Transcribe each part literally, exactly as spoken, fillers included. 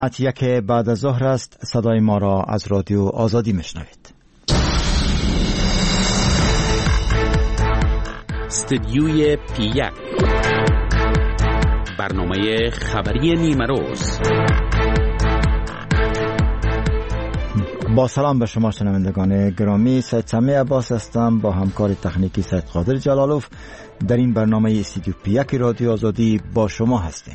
یک بعد از ظهر است. صدای ما را از رادیو آزادی میشنوید. استدیوی پی یک، برنامه خبری نیمه روز. با سلام به شما شنوندگان گرامی، سید سمی عباس هستم با همکار تکنیکی سید قادر جلالوف. در این برنامه استدیو پی یک رادیو آزادی با شما هستیم.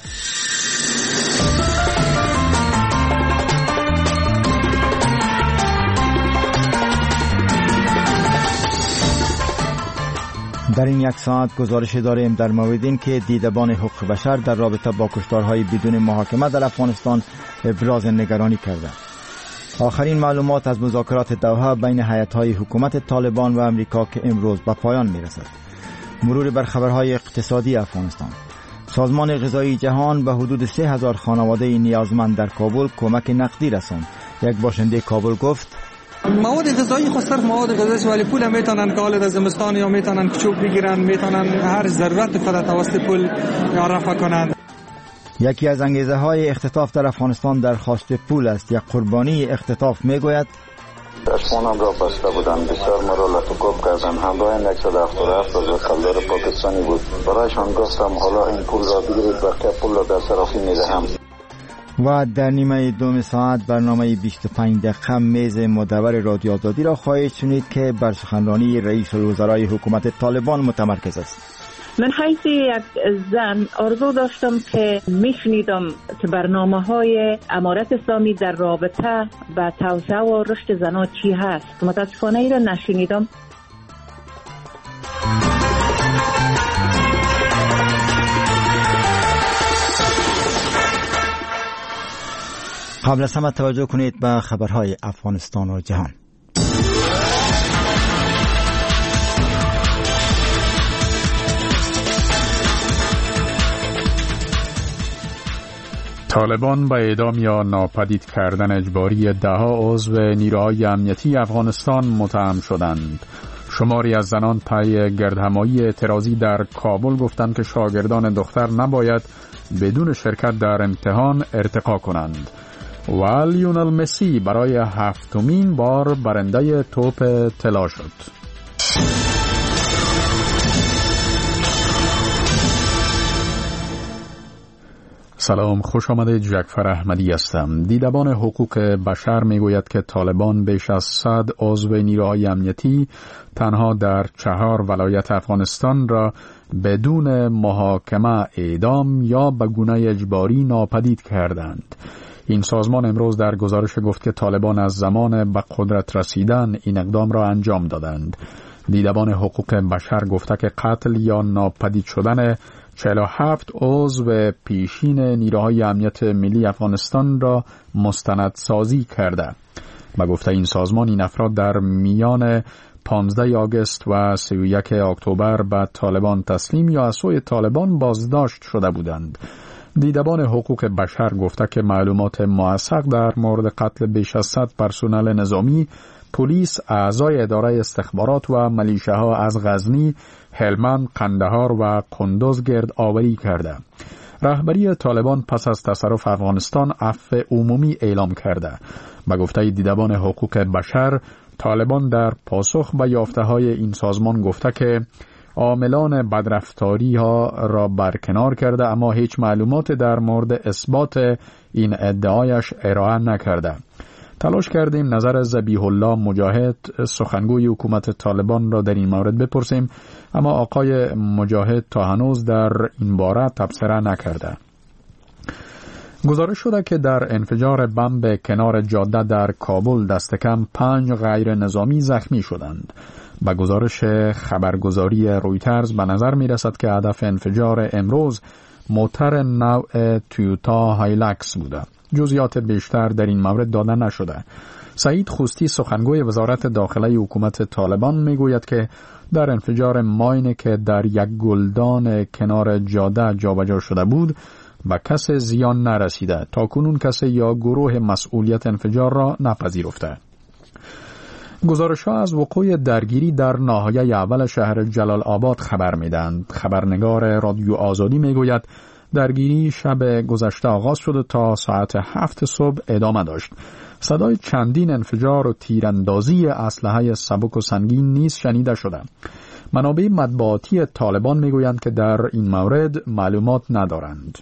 در این یک ساعت گزارش داریم در مورد این که دیدبان حقوق بشر در رابطه با کشتارهای بدون محاکمه در افغانستان ابراز نگرانی کرده. آخرین معلومات از مذاکرات دوحه بین هیئت‌های حکومت طالبان و امریکا که امروز به پایان می‌رسد. مرور بر خبرهای اقتصادی افغانستان. سازمان غذایی جهان به حدود سه هزار خانواده نیازمند در کابل کمک نقدی رساند. یک باشنده کابل گفت: مواد غذایی خود صرف مواد غذایی ولی پول میتونن که حال از زمستان یا میتونن که چوب بگیرن، میتونن هر ضرورت خود توسط پول رفع کنند. یکی از انگیزه های اختطاف در افغانستان درخواست پول است. یک قربانی اختطاف میگوید: چشمانم را بسته بودند، بسیار مرا لطف‌گوب کردند. همراه صد و هفتاد و هفت از کلدار پاکستانی بود. برایشان گفتم حالا این پول را بگیرید، بقیه پول را در صرافی میدهم. و در نیمه دوم ساعت برنامه بیست و پنج دقیقه میز مدور رادیو آزادی را خواهید شنید که بر سخنرانی رئیس الوزرای حکومت طالبان متمرکز است. من حیث یک زن آرزو داشتم که میشنیدم که برنامه های امارت اسلامی در رابطه با توسعه و رشد زنان چی هست. متاسفانه ای را نشنیدم. قبل از همه توجه کنید به خبرهای افغانستان و جهان. طالبان به اعدام یا ناپدید کردن اجباری دهها عضو نیروهای امنیتی افغانستان متهم شدند. شماری از زنان پای گردهمایی اعتراضی در کابل گفتند که شاگردان دختر نباید بدون شرکت در امتحان ارتقا کنند. و لیونل مسی برای هفتمین بار برنده توپ طلا شد. سلام، خوش آمدید. جعفر احمدی هستم. دیدبان حقوق بشر میگوید که طالبان بیش از صد عضو نیروهای امنیتی تنها در چهار ولایت افغانستان را بدون محاکمه اعدام یا به گونه اجباری ناپدید کردند. این سازمان امروز در گزارش گفت که طالبان از زمان به قدرت رسیدن این اقدام را انجام دادند. دیدبان حقوق بشر گفته که قتل یا ناپدید شدن چهل و هفت عضو پیشین نیروهای امنیت ملی افغانستان را مستندسازی کرده. به گفته این سازمان این افراد در میان پانزده آگوست و سی و یک اکتبر به طالبان تسلیم یا از سوی طالبان بازداشت شده بودند. دیدبان حقوق بشر گفته که معلومات موثق در مورد قتل بیش از صد پرسنل نظامی، پلیس، اعضای اداره استخبارات و ملیشه‌ها از غزنی، هلمند، قندهار و قندوز گرد آوری کرده. رهبری طالبان پس از تصرف افغانستان عفو عمومی اعلام کرده. به گفته دیدبان حقوق بشر، طالبان در پاسخ به یافته‌های این سازمان گفته که عاملان بدرفتاری ها را برکنار کرده، اما هیچ معلومات در مورد اثبات این ادعایش ارائه نکرده. تلاش کردیم نظر ذبیح الله مجاهد سخنگوی حکومت طالبان را در این مورد بپرسیم، اما آقای مجاهد تا هنوز در این باره تبصره نکرده. گزارش شده که در انفجار بمب کنار جاده در کابل دست کم پنج غیر نظامی زخمی شدند. با گزارش خبرگزاری رویترز به نظر می رسد که هدف انفجار امروز موتر نوع تویوتا هایلکس بوده. جزئیات بیشتر در این مورد داده نشده. سعید خوستی سخنگوی وزارت داخلی حکومت طالبان می گوید که در انفجار ماین که در یک گلدان کنار جاده جابجا شده بود و کس زیان نرسیده. تا کنون کسی یا گروه مسئولیت انفجار را نپذیرفته. گزارش‌ها از وقوع درگیری در ناحیه اول شهر جلال آباد خبر می‌دهند. خبرنگار رادیو آزادی می‌گوید درگیری شب گذشته آغاز شد و تا ساعت هفت صبح ادامه داشت. صدای چندین انفجار و تیراندازی اسلحه سبک و سنگین نیز شنیده شده. منابع مطبوعاتی طالبان میگویند که در این مورد معلومات ندارند.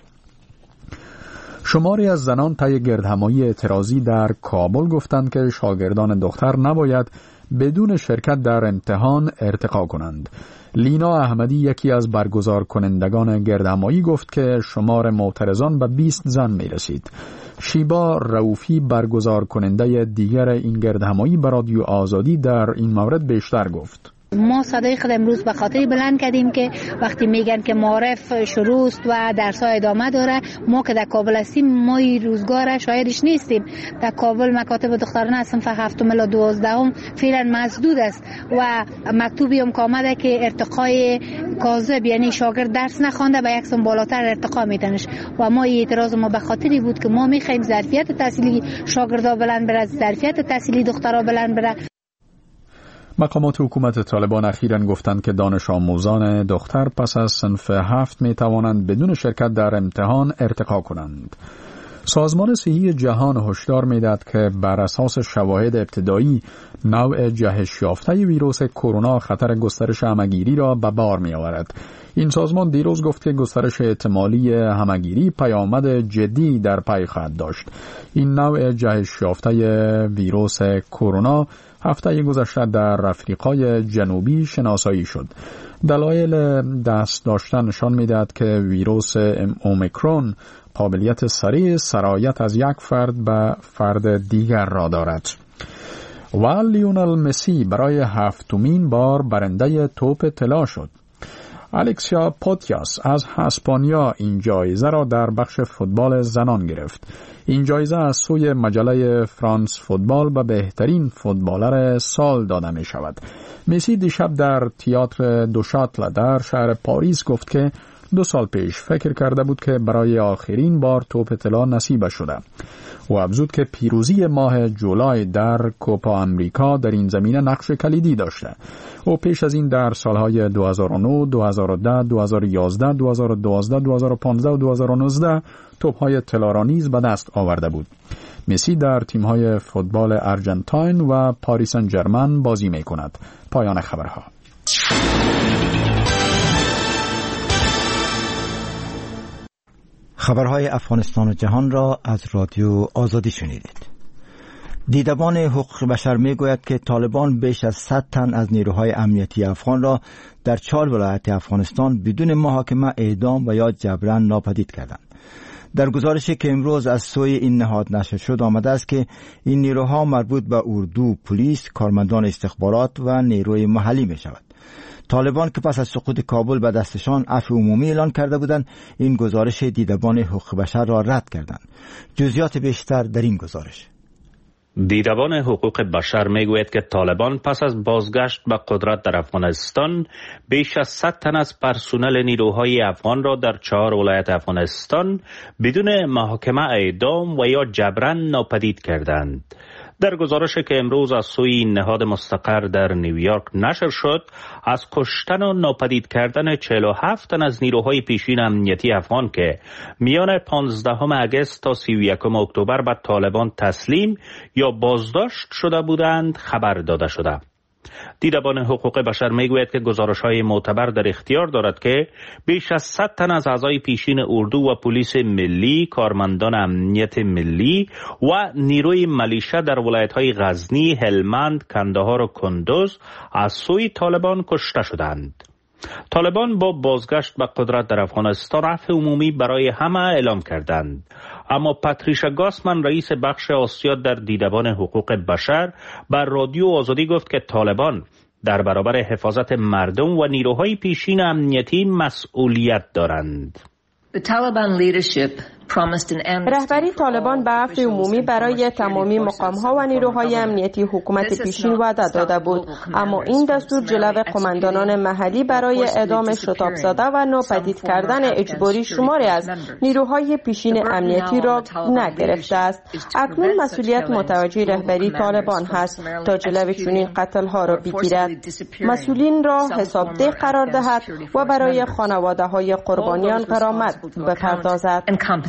شماری از زنان طی گردهمایی اعتراضی در کابل گفتند که شاگردان دختر نباید بدون شرکت در امتحان ارتقا کنند. لینا احمدی یکی از برگزار کنندگان گردهمایی گفت که شمار معترضان به بیست زن می رسید. شیبا رؤوفی برگزار کننده دیگر این گردهمایی به رادیو آزادی در این مورد بیشتر گفت. ما صدای خود امروز به خاطر بلند کردیم که وقتی میگن که معارف شروع است و درس‌ها ادامه داره، ما که در کابل هستیم ما این روزگار شاهدش نیستیم. در کابل مکاتب دخترانه صنف هفتم الی دوازدهم فعلا مسدود است و مکتوبی هم آمده که ارتقای کاذب، یعنی شاگرد درس نخوانده به یک سن بالاتر ارتقا میدنش و ما این اعتراض ما به خاطری بود که ما میخوایم ظرفیت تحصیلی شاگردا بلند بره، ظرفیت تحصیلی دخترها بلند بره. مقامات حکومت طالبان اخیراً گفتند که دانش آموزان دختر پس از صنف هفت می توانند بدون شرکت در امتحان ارتقا کنند. سازمان صحی جهان هشدار می‌دهد که بر اساس شواهد ابتدایی نوع جهش یافته ویروس کرونا خطر گسترش همه‌گیری را به بار می‌آورد. این سازمان دیروز گفت که گسترش احتمالی همه‌گیری پیامد جدی در پی خواهد داشت. این نوع جهش یافته ویروس کرونا هفته گذشته در آفریقای جنوبی شناسایی شد. دلایل دست داشتن نشان می‌دهد که ویروس اومیکرون قابلیت سریع سرایت از یک فرد به فرد دیگر را دارد. و لیونل مسی برای هفتمین بار برنده توپ طلا شد. الکسیا پوتیاس از اسپانیا این جایزه را در بخش فوتبال زنان گرفت. این جایزه از سوی مجله فرانس فوتبال به بهترین فوتبالر سال داده می شود. مسی دیشب در تئاتر دو شاتل در شهر پاریس گفت که دو سال پیش فکر کرده بود که برای آخرین بار توپ طلا نصیب شده. و افزود که پیروزی ماه جولای در کوپا امریکا در این زمینه نقش کلیدی داشته. او پیش از این در سالهای دو هزار و نه، دو هزار و ده، دو هزار و یازده، دو هزار و دوازده، دو هزار و پانزده و دو هزار و نوزده توپ‌های طلا را نیز به دست آورده بود. مسی در تیم‌های فوتبال ارجنتاین و پاریس سن ژرمن بازی می‌کند. پایان خبرها. خبرهای افغانستان و جهان را از رادیو آزادی شنیدید. دیدبان حقوق بشر می گوید که طالبان بیش از صد تن از نیروهای امنیتی افغان را در چهار ولایت افغانستان بدون محاکمه اعدام و یا جبران ناپدید کردند. در گزارشی که امروز از سوی این نهاد نشر شد آمده است که این نیروها مربوط به اردو، پلیس، کارمندان استخبارات و نیروی محلی می شود. طالبان که پس از سقوط کابل به دستشان عفو عمومی اعلان کرده بودند، این گزارش دیدبان حقوق بشر را رد کردند. جزئیات بیشتر در این گزارش. دیدبان حقوق بشر میگوید که طالبان پس از بازگشت به قدرت در افغانستان بیش از صد تن از پرسنل نیروهای افغان را در چهار ولایت افغانستان بدون محاکمه اعدام و یا جبران ناپدید کردند. در گزارشی که امروز از سوی نهاد مستقر در نیویورک نشر شد، از کشتن و ناپدید کردن چهل و هفت تن از نیروهای پیشین امنیتی افغان که میان پانزدهم اگست تا سی و یکم اکتبر به طالبان تسلیم یا بازداشت شده بودند خبر داده شده. دیدبان حقوق بشر میگوید که گزارش‌های معتبر در اختیار دارد که بیش از صد تن از اعضای پیشین اردو و پلیس ملی، کارمندان امنیت ملی و نیروی ملیشه در ولایت‌های غزنی، هلمند، کندهار و کندوز از سوی طالبان کشته شدند. طالبان با بازگشت به قدرت در افغانستان عفو عمومی برای همه اعلام کردند. اما پاتریشا گاسمن رئیس بخش آسیا در دیدبان حقوق بشر بر رادیو آزادی گفت که طالبان در برابر حفاظت مردم و نیروهای پیشین امنیتی مسئولیت دارند. The Taliban leadership رهبری طالبان به عفو عمومی برای تمامی مقام‌ها و نیروهای امنیتی حکومت پیشین وعده داده بود، اما این دستور جلو قماندانان محلی برای اعدام شتاب‌زده و ناپدید کردن اجباری شماری از نیروهای پیشین امنیتی را نگرفته است. اکنون مسئولیت متوجه رهبری طالبان هست تا جلو چنین قتل‌ها را بگیرد، مسئولین را حسابده قرار دهد و برای خانواده‌های قربانیان غرامت بپردازد.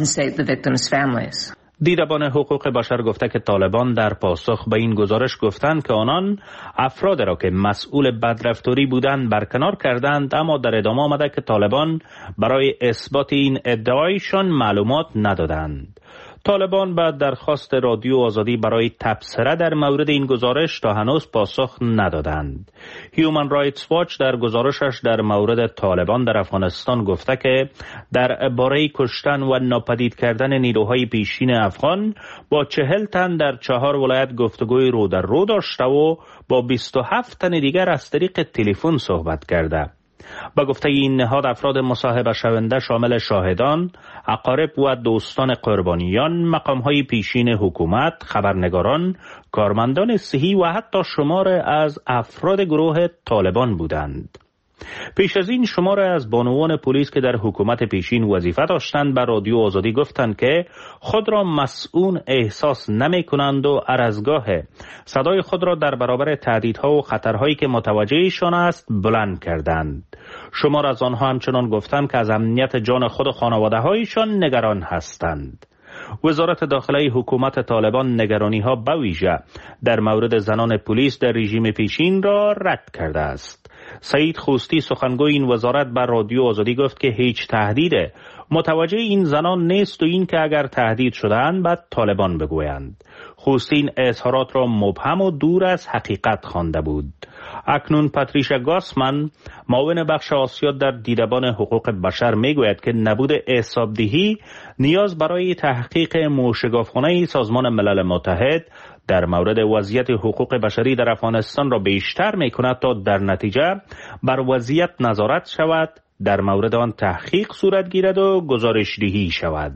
دیدبان حقوق بشر گفته که طالبان در پاسخ به این گزارش گفتند که آنان افراد را که مسئول بدرفتاری بودند برکنار کردند، اما در ادامه آمده که طالبان برای اثبات این ادعایشان معلومات ندادند. طالبان بعد درخواست رادیو آزادی برای تبصره در مورد این گزارش تا هنوز پاسخ ندادند. هیومن رایتس واچ در گزارشش در مورد طالبان در افغانستان گفته که در باره کشتن و ناپدید کردن نیروهای پیشین افغان با چهل تن در چهار ولایت گفتگوی رو در رو داشته و با بیست و هفت تن دیگر از طریق تلفن صحبت کرده. با گفته این نهاد افراد مصاحبه شونده شامل شاهدان، اقارب و دوستان قربانیان، مقام‌های پیشین حکومت، خبرنگاران، کارمندان صحی و حتی شمار از افراد گروه طالبان بودند. پیش از این شمار از بانوان پلیس که در حکومت پیشین وظیفه داشتند به رادیو آزادی گفتند که خود را مسئول احساس نمی کنند و هر از گاه صدای خود را در برابر تهدیدها و خطرهایی که متوجهشان است بلند کردند. شمار از آنها همچنان گفتند که از امنیت جان خود و خانواده‌هایشان نگران هستند. وزارت داخلی حکومت طالبان نگرانی‌ها به ویژه در مورد زنان پلیس در رژیم پیشین را رد کرده است. سعید خوستی سخنگوی این وزارت بر رادیو آزادی گفت که هیچ تهدید متوجه این زنان نیست و این که اگر تهدید شدند بعد طالبان بگویند. خوستی این اظهارات را مبهم و دور از حقیقت خوانده بود. اکنون پاتریشا گاسمن معاون بخش آسیا در دیدبان حقوق بشر میگوید که نبود حسابدهی نیاز برای تحقیق موشگافخانه سازمان ملل متحد در مورد وضعیت حقوق بشری در افغانستان را بیشتر میکند تا در نتیجه بر وضعیت نظارت شود، در مورد آن تحقیق صورت گیرد و گزارشدهی شود.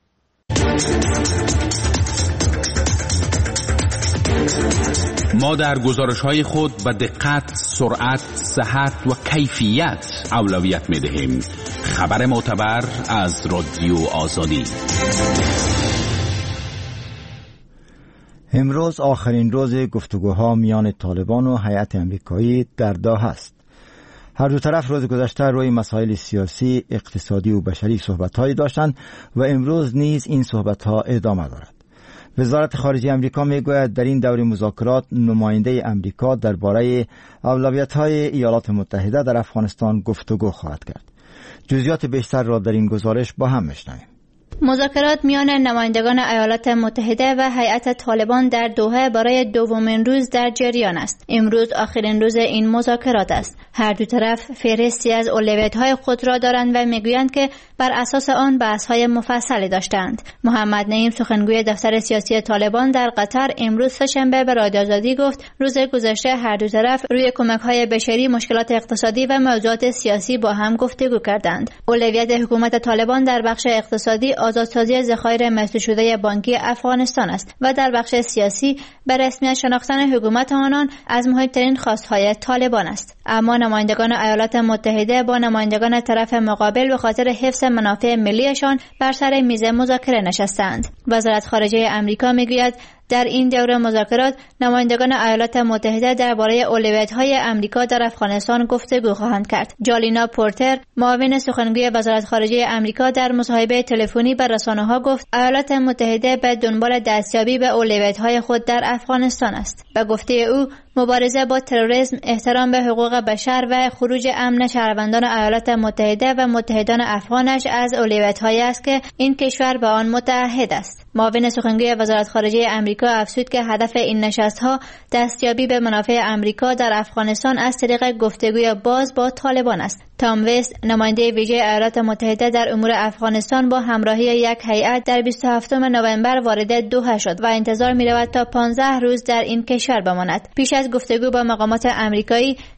ما در گزارش‌های خود به دقت، سرعت، صحت و کیفیت اولویت می‌دهیم. خبر معتبر از رادیو آزادی. امروز آخرین روز گفتگوها میان طالبان و هیئت امریکایی در دوحه است. هر دو طرف روز گذشته روی مسائل سیاسی، اقتصادی و بشری صحبت‌هایی داشتند و امروز نیز این صحبت‌ها ادامه دارد. وزارت خارجه امریکا میگوید در این دور مذاکرات نماینده امریکا درباره اولویت‌های ایالات متحده در افغانستان گفتگو خواهد کرد. جزئیات بیشتر را در این گزارش با هم میشنویم. مذاکرات میان نمایندگان ایالات متحده و هیئت طالبان در دوحه برای دومین روز در جریان است. امروز آخرین روز این مذاکرات است. هر دو طرف فهرستی از اولویت‌های خود را دارند و میگویند که بر اساس آن بحث‌های مفصلی داشتند. محمد نعیم سخنگوی دفتر سیاسی طالبان در قطر امروز سه‌شنبه به رادیو آزادی گفت روز گذشته هر دو طرف روی کمک‌های بشری، مشکلات اقتصادی و موضوعات سیاسی با هم گفتگو کردند. اولویت حکومت طالبان در بخش اقتصادی آزادسازی ذخایر مسدود شده بانکی افغانستان است و در بخش سیاسی به رسمیت شناختن حکومت آنان از مهمترین خواستهای طالبان است. اما نمایندگان ایالات متحده با نمایندگان طرف مقابل به خاطر حفظ منافع ملیشان بر سر میز مذاکره نشستند. وزارت خارجه امریکا میگوید در این دوره مذاکرات نمایندگان ایالات متحده درباره اولویت‌های امریکا در افغانستان گفتگو خواهند کرد. جالینا پورتر معاون سخنگوی وزارت خارجه امریکا در مصاحبه تلفنی با رسانه‌ها گفت ایالات متحده به دنبال دستیابی به اولویت‌های خود در افغانستان است. به گفته او مبارزه با تروریسم، احترام به حقوق بشر و خروج امن شهروندان ایالات متحده و متحدان افغانش از اولویت‌هایی است که این کشور به آن متعهد است. معاون سخنگوی وزارت خارجه امریکا افزود که هدف این نشست‌ها دستیابی به منافع امریکا در افغانستان از طریق گفتگوی باز با طالبان است. تام وست نماینده ویژه ایالات متحده در امور افغانستان با همراهی یک هیئت در بیست و هفتم نوامبر وارد دوحه شد و انتظار می‌رود تا پانزده روز در این کشور بماند. پیش از گفتگو با مقامات امریکایی،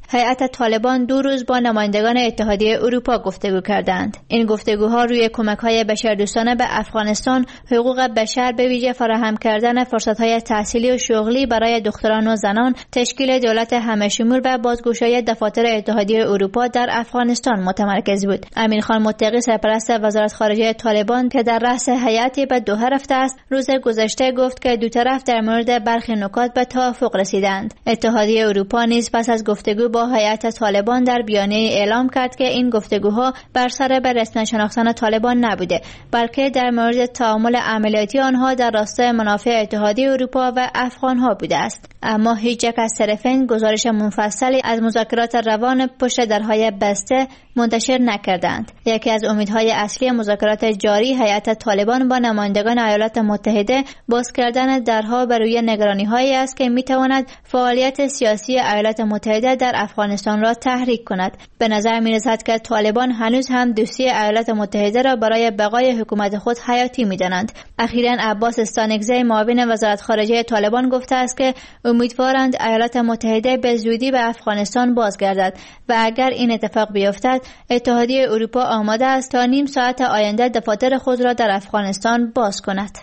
هیئت طالبان دو روز با نمایندگان اتحادیه اروپا گفتگو کردند. این گفتگوها روی کمک‌های بشردوستانه به افغانستان، حقوق بشر به ویژه فراهم کردن فرصت‌های تحصیلی و شغلی برای دختران و زنان، تشکیل دولت همه‌شمول و بازگشایی دفاتر اتحادیه اروپا در افغانستان متمرکز بود. امین خان متقی سرپرست وزارت خارجه طالبان که در رأس هیئتی به دوحه رفته است، روز گذشته گفت که دو طرف در مورد برخی نکات به توافق رسیدند. اتحادیه اروپا نیز پس از گفتگو با هیئت طالبان در بیانیه اعلام کرد که این گفتگوها بر سر به رسمیت شناختن طالبان نبوده، بلکه در مورد تعامل عملیاتی آنها در راستای منافع اتحادیه اروپا و افغانها بوده است. اما هیچ یک از طرفین گزارش منفصلی از مذاکرات روان پشت درهای بسته منتشر نکردند. یکی از امیدهای اصلی مذاکرات جاری هیئت طالبان با نمایندگان ایالات متحده باز کردن درها بر روی نگرانی‌هایی است که می‌تواند فعالیت سیاسی ایالات متحده در افغانستان را تحریک کند. به نظر می‌رسد که طالبان هنوز هم دوستی ایالات متحده را برای بقای حکومت خود حیاتی می‌دانند. اخیراً عباس استانکزی معاون وزارت خارجه طالبان گفته است که امیدوارند ایالات متحده به زودی به افغانستان بازگردد و اگر این اتفاق بیفتد اتحادیه اروپا آماده است تا نیم ساعت آینده دفاتر خود را در افغانستان باز کند.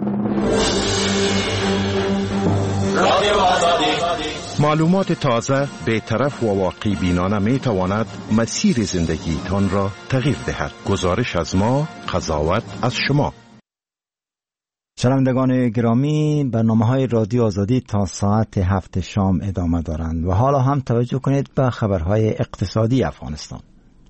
معلومات تازه، بی‌طرف و واقعی بینانه می تواند مسیر زندگی تان را تغییر دهد. گزارش از ما، قضاوت از شما. شنوندگان گرامی، برنامه‌های رادیو آزادی تا ساعت هفت شام ادامه دارند و حالا هم توجه کنید به خبرهای اقتصادی افغانستان.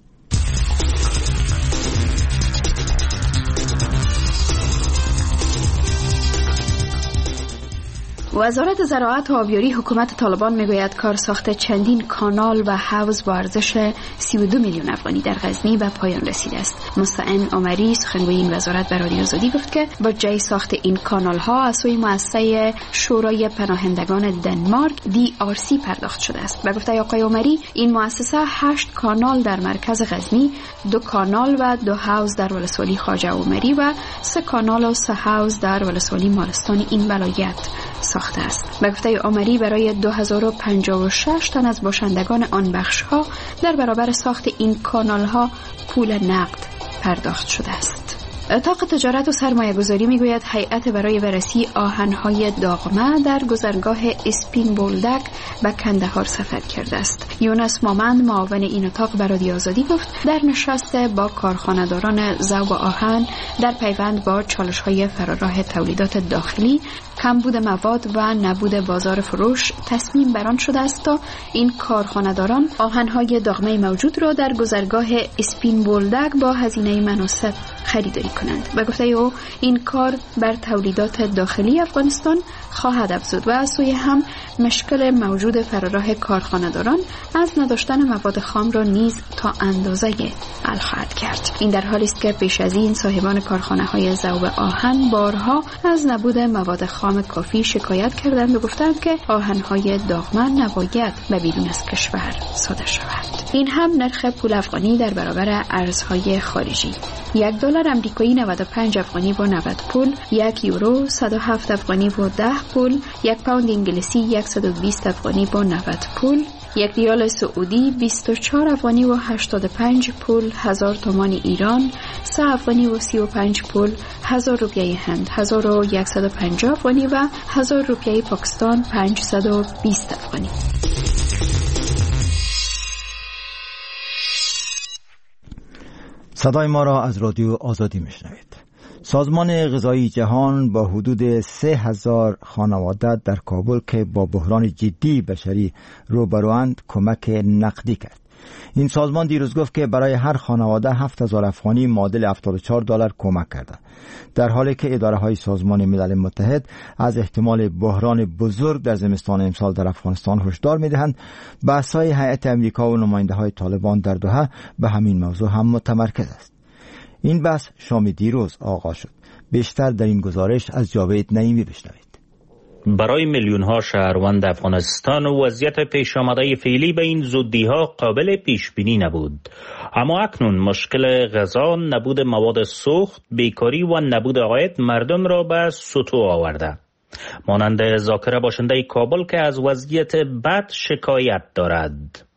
وزارت زراعت و آبیاری حکومت طالبان میگوید کار ساخت چندین کانال و حوض با ارزش سی و دو میلیون افغانی در غزنی به پایان رسیده است. مستعان عمری سخنگوی این وزارت به رادیو آزادی گفت که بودجه ساخت این کانال ها از سوی مؤسسه شورای پناهندگان دنمارک دی آر سی پرداخت شده است. به گفته آقای عمری این مؤسسه هشت کانال در مرکز غزنی، دو کانال و دو حوض در ولسوالی خواجه عمری و سه کانال و سه حوض در ولسوالی مالستان این ولایت ساخته است. به گفته عمری برای دو هزار و پنجاه و شش تن از باشندگان آن بخش ها در برابر ساخت این کانال ها پول نقد پرداخت شده است. اتاق تجارت و سرمایه گذاری می گوید هیئت برای بررسی آهن‌های داغمه در گذرگاه اسپین بولدک به کندهار سفر کرده است. یونس مامند معاون این اتاق به رادیو آزادی گفت در نشست با کارخانه‌داران ذوب آهن در پیوند با چالش‌های فراراه تولیدات داخلی، کمبود مواد و نبود بازار فروش تصمیم بر آن شده است تا این کارخانه‌داران آهن‌های داغمه موجود را در گذرگاه اسپین بولدک با هزینه مناسب خریداری کنند. و گفته او این کار بر تولیدات داخلی افغانستان خواهد افزود و از سوی هم مشکل موجود فراراه کارخانه‌داران از نداشتن مواد خام را نیز تا اندازه حل خواهد کرد. این در حالی است که پیش از این صاحبان کارخانه‌های ذوب آهن بارها از نبود مواد خام کافی شکایت کردند و گفتند که آهن‌های داغمه نباید به بیرون از کشور صادر شود. این هم نرخ پول افغانی در برابر ارزهای خارجی. یک دلار آمریکایی نود و پنج افغانی با نود پول، یک یورو صد و هفت افغانی با ده پول، یک پوند انگلیسی صد و بیست افغانی با نود پول، یک ریال سعودی بیست و چهار افغانی و هشتاد و پنج پول، هزار تومان ایران سه افغانی و سی و پنج پول، هزار روپیه هند هزار و صد و پنجاه افغانی و هزار روپیه پاکستان پانصد و بیست افغانی. صدای ما را از رادیو آزادی میشنوید. سازمان غذایی جهان با حدود سه هزار خانواده در کابل که با بحران جدی بشری روبروند کمک نقدی کرد. این سازمان دیروز گفت که برای هر خانواده هفت هزار افغانی معادل هفتاد و چهار دلار کمک کرده، در حالی که اداره های سازمان ملل متحد از احتمال بحران بزرگ در زمستان امسال در افغانستان هشدار می‌دهند. بحث‌های هیئت امریکا و نماینده های طالبان در دوحه به همین موضوع هم متمرکز است. این بحث شام دیروز آغاز شد. بیشتر در این گزارش از جاوید نعیمی بشنوید. برای میلیون ها شهروند افغانستان و وضعیت پیش آمده فعلی به این زودی ها قابل پیش بینی نبود، اما اکنون مشکل غذا، نبود مواد سوخت، بیکاری و نبود عاید مردم را به سطوح آورده. مانند ذاکره باشنده کابل که از وضعیت بد شکایت دارد.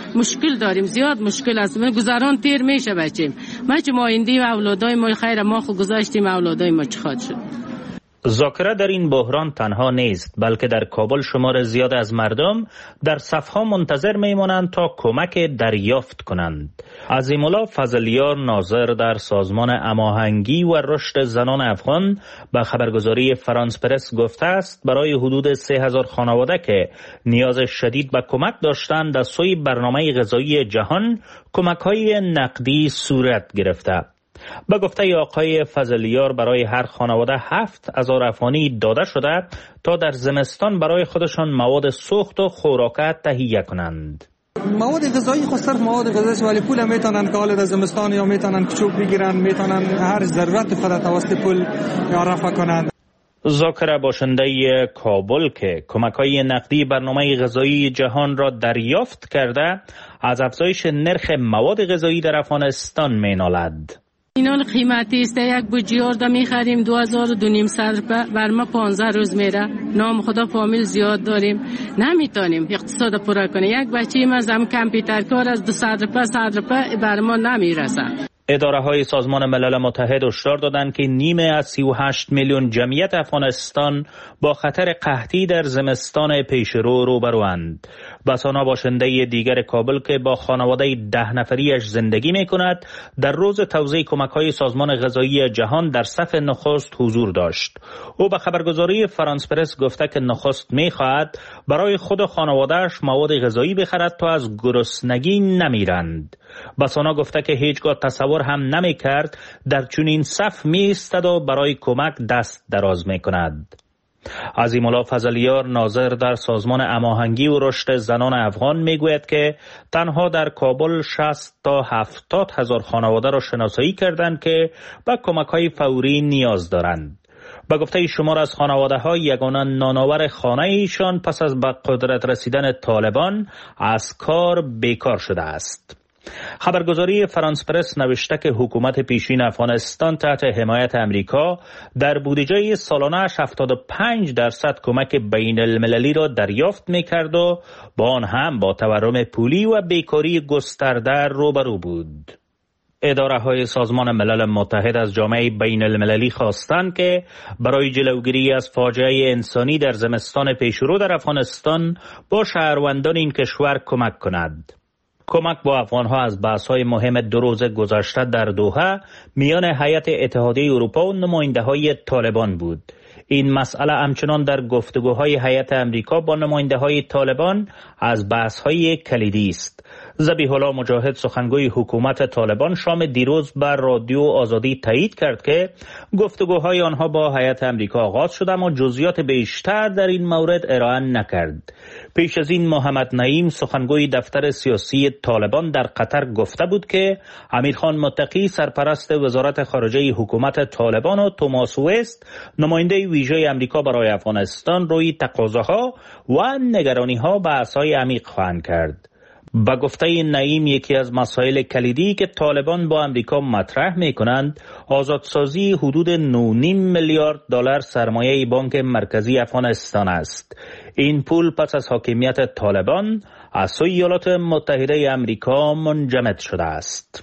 مشکل داریم، زیاد مشکل است. من گذران تیر میشه بچیم. ما چه ما ایندی و اولادای ما خیر ما خو گذاشتیم، اولادای ما چه خواهد شد؟ ذاکره در این بحران تنها نیست، بلکه در کابل شمار زیاد از مردم در صفها منتظر میمانند تا کمک دریافت کنند. عظیم‌الله فضلیار ناظر در سازمان هماهنگی و رشد زنان افغان به خبرگزاری فرانس پرس گفته است برای حدود سه هزار خانواده که نیاز شدید به کمک داشتند از سوی برنامه غذایی جهان کمک‌های نقدی صورت گرفته. به گفته آقای فضلیار برای هر خانواده هفت هزار افغانی داده شده تا در زمستان برای خودشان مواد سوخت و خوراک تهیه کنند. مواد غذایی خود صرف مواد غذایی ولی پول میتونن که حال در زمستان یا میتونن کچوب بگیرن، میتونن هر ضرورت خود توسط پول یا رفع کنند. ذاکره باشنده کابل که کمک‌های نقدی برنامه غذایی جهان را دریافت کرده از افزایش نرخ مواد غذایی در افغانستان مینالد. اینال قیمتی است. یک بوجیار دا میخریم دو هزار و دو نیم صد بر ما پانزده روز میره. نام خدا فامیل زیاد داریم، نمیتونیم اقتصاد پورا کنیم. یک بچه ما زم کامپیوتر کار از دو صد روپه صد روپه بر ما نمیرسه. اداره های سازمان ملل متحد هشدار دادند که نیمه از سی و هشت میلیون جمعیت افغانستان با خطر قحطی در زمستان پیشرو روبروند. بسانا باشنده دیگر کابل که با خانواده ده نفریش زندگی می کند در روز توزیع کمک های سازمان غذایی جهان در صف نخست حضور داشت. او به خبرگزاری فرانس پرس گفته که نخست می خواهد برای خود خانوادهش مواد غذایی بخرد تا از گرسنگی نمیرند. بسانا گفته که هیچگاه تصور هم نمی کرد در چنین صف می ایستد و برای کمک دست دراز می کند. عظیم‌الله فضلیار ناظر در سازمان هماهنگی و رشد زنان افغان می گوید که تنها در کابل شصت تا هفتاد هزار خانواده را شناسایی کردند که به کمک‌های فوری نیاز دارند. به گفته شمار از خانواده ها یگانه نانآور خانه ایشان پس از به قدرت رسیدن طالبان از کار بیکار شده است. خبرگزاری فرانس پرس نوشته که حکومت پیشین افغانستان تحت حمایت امریکا در بودجه سالانه هفتاد و پنج درصد کمک بین المللی را دریافت می‌کرد و با آن هم با تورم پولی و بیکاری گسترده روبرو بود. اداره های سازمان ملل متحد از جامعه بین المللی خواستند که برای جلوگیری از فاجعه انسانی در زمستان پیشرو در افغانستان با شهروندان این کشور کمک کند. کمک با افغانها از بحث‌های مهم دو روز گذشته در دوحه میان هیئت اتحادیه اروپا و نماینده‌های طالبان بود. این مسئله همچنان در گفتگوهای هیئت امریکا با نماینده‌های طالبان از بحث‌های کلیدی است. ذبیح الله مجاهد سخنگوی حکومت طالبان شام دیروز بر رادیو آزادی تایید کرد که گفتگوهای آنها با هیئت امریکا آغاز شده اما جزئیات بیشتر در این مورد ارائه نکرد. پیش از این محمد نعیم سخنگوی دفتر سیاسی طالبان در قطر گفته بود که امیرخان متقی سرپرست وزارت خارجه حکومت طالبان و توماس وست نماینده ویژه امریکا برای افغانستان روی تقاضاها و نگرانی‌ها بحث‌های عمیق خواهند کرد. با گفته نعیم یکی از مسائل کلیدی که طالبان با امریکا مطرح می کنند آزادسازی حدود نه و نیم میلیارد دلار سرمایه بانک مرکزی افغانستان است. این پول پس از حاکمیت طالبان از سوی ایالات متحده امریکا منجمد شده است.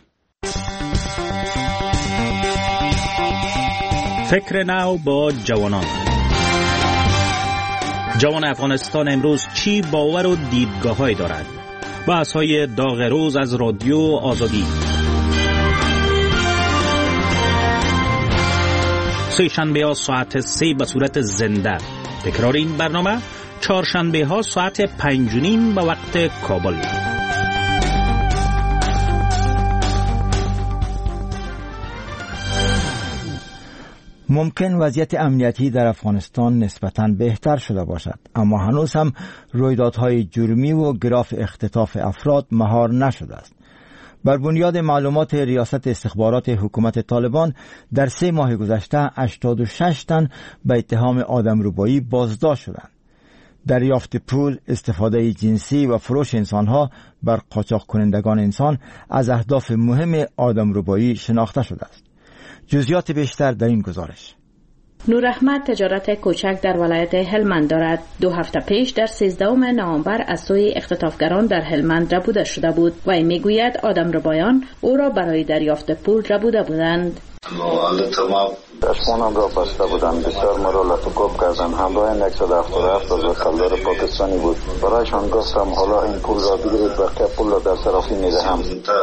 فکر نو با جوانان. جوان افغانستان امروز چی باور و دیدگاه‌هایی دارد؟ بحث‌های داغ روز از رادیو آزادی. سه شنبه ها ساعت سه به صورت زنده. تکرار این برنامه چهارشنبه ها ساعت پنج و نیم به وقت کابل. ممکن وضعیت امنیتی در افغانستان نسبتاً بهتر شده باشد، اما هنوز هم رویدادهای جرمی و گراف اختطاف افراد مهار نشده است. بر بنیاد معلومات ریاست استخبارات حکومت طالبان در سه ماه گذشته هشتاد و شش تن به اتهام آدمربایی بازداشت شدند. دریافت پول، استفاده جنسی و فروش انسانها بر قاچاق کنندگان انسان از اهداف مهم آدمربایی شناخته شده است. جزئیات بیشتر در این گزارش. نور احمد تجارت کوچک در ولایت هلمند دارد. دو هفته پیش در سیزدهم نوامبر از سوی اختطافگران در هلمند ربوده شده بود و میگوید آدمربایان او را برای دریافت پول ربوده بودند. چشمانم را بسته بودند، بسیار مرا لطوکوب کردند. همراه صد و هفتاد و هفت از کلدار پاکستانی بود. برایشان گفتم حالا این پول را بگیرید، بقیه پول را در صرافی میدهم.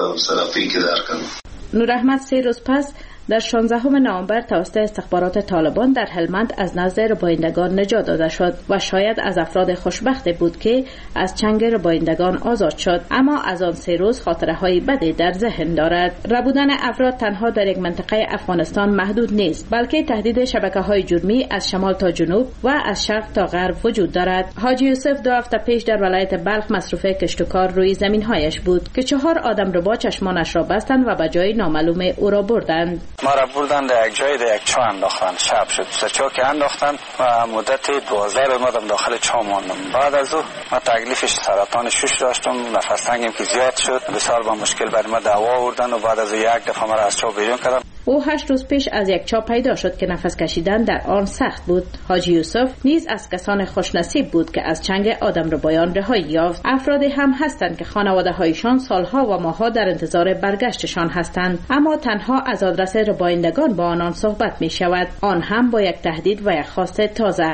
نور احمد سه روز پس در شانزدهم نوامبر توسط استخبارات طالبان در هلمند از نزد ربایندگان نجات داده شد و شاید از افراد خوشبخت بود که از چنگ ربایندگان آزاد شد، اما از آن سه روز خاطره های بدی در ذهن دارد. ربودن افراد تنها در یک منطقه افغانستان محدود نیست، بلکه تهدید شبکه های جرمی از شمال تا جنوب و از شرق تا غرب وجود دارد. حاجی یوسف دو هفته پیش در ولایت بلخ مصروف کشت و کار روی زمین هایش بود که چهار آدم ربا چشمانش را بستند و به جای نامعلوم او را بردند. ما را بردن در یک جای در یک چاه انداختن، شب شد سه چاه که انداختن و مدت دوازده روز مادم داخل چاه ماندم. بعد از او ما تکلیفش سرطان شش داشتم، نفس تنگیم که زیاد شد، بسیار با مشکل برای ما دوا آوردن و بعد از یک دفعه ما را از چاه بیرون کردن. او هشت روز پیش از یک چاه پیدا شد که نفس کشیدن در آن سخت بود. حاجی یوسف نیز از کسان خوشنصیب بود که از چنگ آدمربایان رهایی یافت. افرادی هم هستند که خانواده هایشان سالها و ماهها در انتظار برگشتشان هستند، اما تنها از آدرس ربایندگان با آنان صحبت می شود، آن هم با یک تهدید و یک خواست تازه.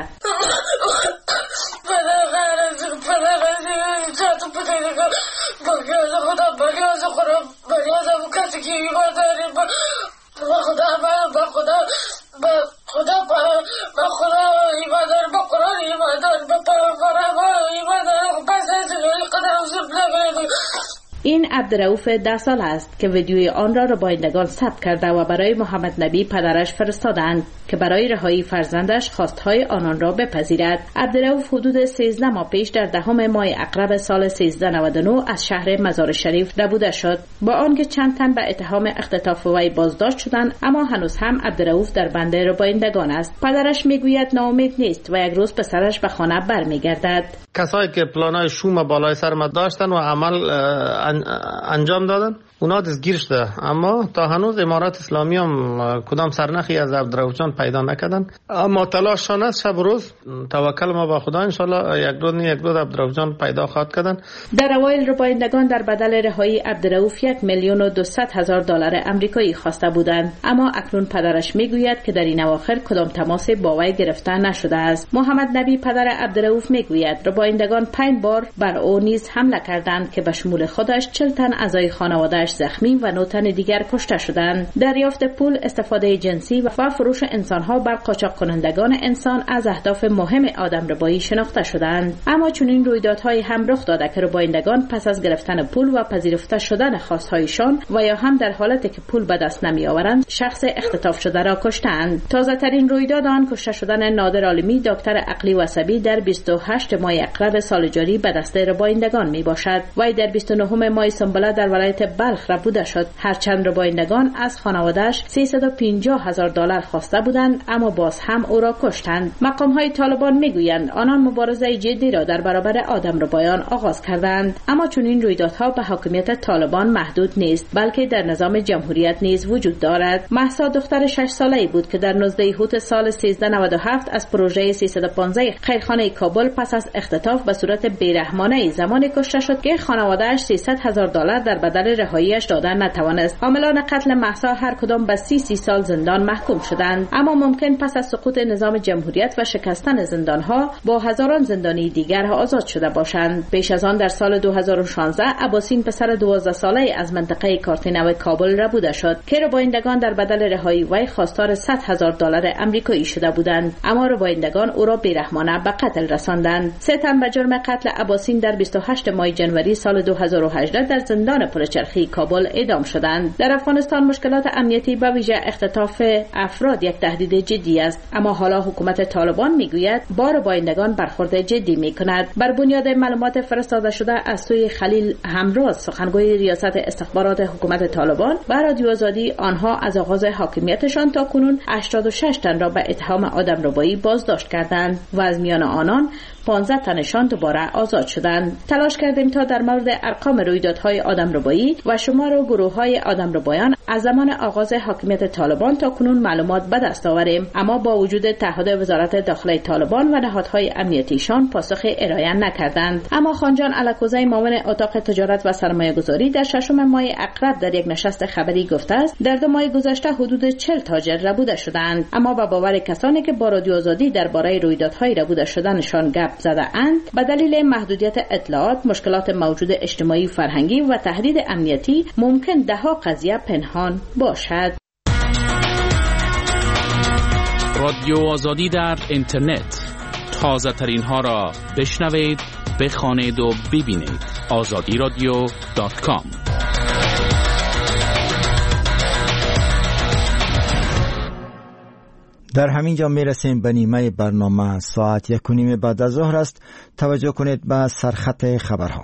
این عبدالرؤوف ده سال است که ویدیوی آن را ربایندگان ثبت کرده و برای محمد نبی پدرش فرستادند که برای رهایی فرزندش خواستهای آنان را بپذیرد. عبدالرؤوف حدود سیزده ماه پیش در دهم ماه عقرب سال سیزده نود و نه از شهر مزار شریف ربوده شد. با آنکه چند تن به اتهام اختطاف وی بازداشت شدند، اما هنوز هم عبدالرؤوف در بند ربایندگان است. پدرش میگوید ناامید نیست و یک روز پسرش به خانه برمیگردد. کسایی که پلانای شوم بالای سر ما داشتن و عمل انجام دادن اونا دستگیر شده، اما تا هنوز امارات اسلامی هم کدام سرنخی از عبدالرؤوف جان پیدا نکردن. اما تلاششان است، شب روز توکل ما با خدا، انشالله یک دو یک دو عبدالرؤوف جان پیدا خواهد کردن. در اوایل ربایندگان در بدل رهایی عبدالرؤوف یک میلیون و دویست هزار دلار آمریکایی خواسته بودند، اما اکنون پدرش میگوید که در این اواخر کدام تماس با وی گرفته نشده است. محمد نبی پدر عبدالرؤوف میگوید ربایندگان پنج بار بر او نیز حمله کردند که به شمول خودش چهل تن اعضای خانواده‌اش زخمی و نه تن دیگر کشته شدند. دریافت پول، استفاده جنسی و فروش انسان‌ها بر قاچاق کنندگان انسان از اهداف مهم آدمربایی شناخته شدند. اما چنین رویدادهایی هم رخ داده که ربایندگان پس از گرفتن پول و پذیرفته شدن خواستهایشان و یا هم در حالتی که پول به دست نمی‌آورند شخص اختطاف شده را کشتند. تازه ترین رویداد آن کشته شدن نادر عالمی، دکتر عقلی و عصبی در بیست و هشت ماه عقرب سال جاری به دست ربایندگان میباشد. وی در بیست و نهم ماه سنبله در ولایت بلخ ربوده شد. هرچند ربایندگان از خانواده‌اش سیصد و پنجاه هزار دلار خواسته بودند، اما باز هم او را کشتند. مقام‌های طالبان میگویند آنان مبارزه جدی را در برابر آدمربایان آغاز کردند، اما چنین رویدادها به حاکمیت طالبان محدود نیست، بلکه در نظام جمهوریت نیز وجود دارد. مهسا دختر شش ساله‌ای بود که در نوزدهم اوت سال سیزده نود و هفت از پروژه سیصد و پانزده خیرخانه کابل پس از اختطاف به صورت بیرحمانه زمانی کشته شد که خانواده‌اش سیصد هزار دلار در بدل رهاییش دادن نتوانست. عاملان قتل مهسا هر کدام به سی سی سال زندان محکوم شدند، اما ممکن پس از سقوط نظام جمهوریت و شکستن زندان‌ها با هزاران زندانی دیگر آزاد شده باشند. پیش از آن در سال دو هزار و شانزده اباسین پسر دوازده ساله از منطقه کارتینو کابل ربوده شد که ربایندگان در بدل رهایی وی خواستار صد هزار دلار آمریکایی شده بودند، اما ربایندگان او را بیرحمانه به قتل رساندند. سه تن به جرم قتل اباسین در بیست و هشت ماه جنوری سال دو هزار و هجده در زندان پلچرخی کابل اعدام شدند. در افغانستان مشکلات امنیتی به ویژه اختطاف افراد یک تهدید جدی است، اما حالا حکومت طالبان میگوید با ربایندگان برخورد جدی میکند. بر بنیاد معلومات فرستاده شده از سوی خلیل همراز، سخنگوی ریاست استخبارات حکومت طالبان، و رادیو آزادی، آنها از آغاز حاکمیتشان تا کنون هشتاد و شش تن را به اتهام آدمربایی بازداشت کردند و از میان آنان پانزده تنشان دوباره آزاد شدند. تلاش کردیم تا در مورد ارقام رویدادهای آدمربایی و شمار و گروه های آدمربایان از زمان آغاز حاکمیت طالبان تا کنون معلومات به دست آوریم، اما با وجود تعهد وزارت داخلی طالبان و نهادهای امنیتیشان پاسخ ارائه نکردند. اما خانجان الکوزی معاون اتاق تجارت و سرمایه گذاری در ششم ماه اقرب در یک نشست خبری گفته است در دو ماه گذشته حدود چهل تاجر ربوده شدند، اما با باور کسانی که با رادیو آزادی درباره رویدادهای ربوده شدنشان گپ زده اند به دلیل محدودیت اطلاعات، مشکلات موجود اجتماعی و فرهنگی و تهدید امنیتی ممکن دهها قضیه پنهان باشد. رادیو آزادی در اینترنت، تازه ترین ها را بشنوید، بخوانید و ببینید. آزادی رادیو دات کام. در همین جا میرسیم به نیمه برنامه. ساعت یک و نیم بعد از ظهر است. توجه کنید به سرخط خبرها.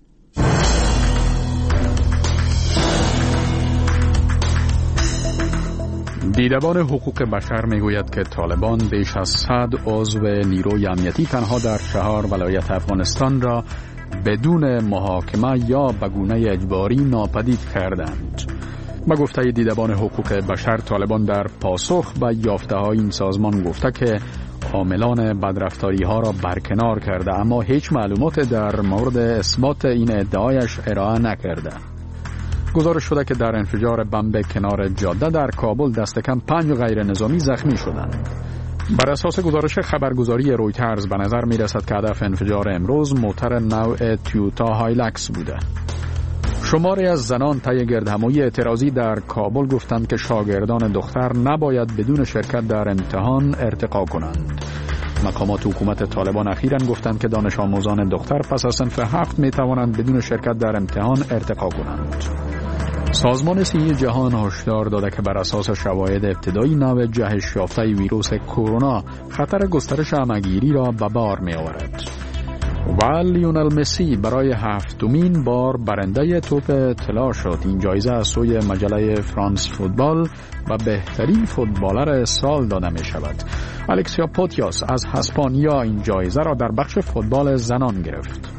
دیدبان حقوق بشر میگوید که طالبان بیش از صد عضو نیروی امنیتی تنها در چهار ولایت افغانستان را بدون محاکمه یا به گونه اجباری ناپدید کردند. با گفته دیدبان حقوق بشر، طالبان در پاسخ به یافته های این سازمان گفته که عاملان بدرفتاری ها را برکنار کرده، اما هیچ معلومات در مورد اثبات این ادعایش ارائه نکرده. گزارش شده که در انفجار بمب کنار جاده در کابل دست کم پنج غیر نظامی زخمی شدند. بر اساس گزارش خبرگزاری رویترز به نظر می رسد که هدف انفجار امروز موتر نوع تویوتا هایلکس بوده. شماری از زنان طی گردهمایی اعتراضی در کابل گفتند که شاگردان دختر نباید بدون شرکت در امتحان ارتقا کنند. مقامات حکومت طالبان اخیراً گفتند که دانش آموزان دختر پس از صنف هفت می توانند بدون شرکت در امتحان ارتقا کنند. سازمان صحی جهان هشدار داده که بر اساس شواهد ابتدایی نوع جهش یافته ویروس کرونا خطر گسترش همه‌گیری را به بار می آورد. و لیونل مسی برای هفتمین بار برنده توپ طلا شد. این جایزه از سوی مجله فرانس فوتبال و بهترین فوتبالر سال داده می شود. الکسیا پوتیاس از اسپانیا این جایزه را در بخش فوتبال زنان گرفت.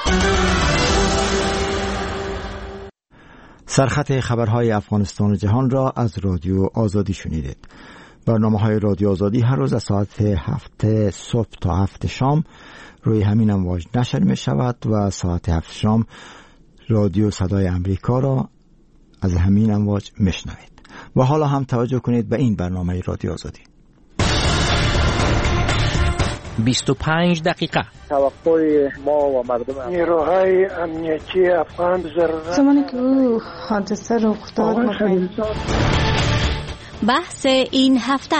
سرخط خبرهای افغانستان و جهان را از رادیو آزادی شنیدید. برنامه های رادیو آزادی هر روز از ساعت هفت صبح تا هفت شام روی همین امواج نشر می شود و ساعت هفت شام رادیو صدای امریکا را از همین امواج می شنوید. و حالا هم توجه کنید به این برنامه رادیو آزادی. بیست و پنج دقیقه. توقع ما و مردم نیروهای امنیتی افغان ضرورت زمانی که او حادثه رخ داد بحث این هفته.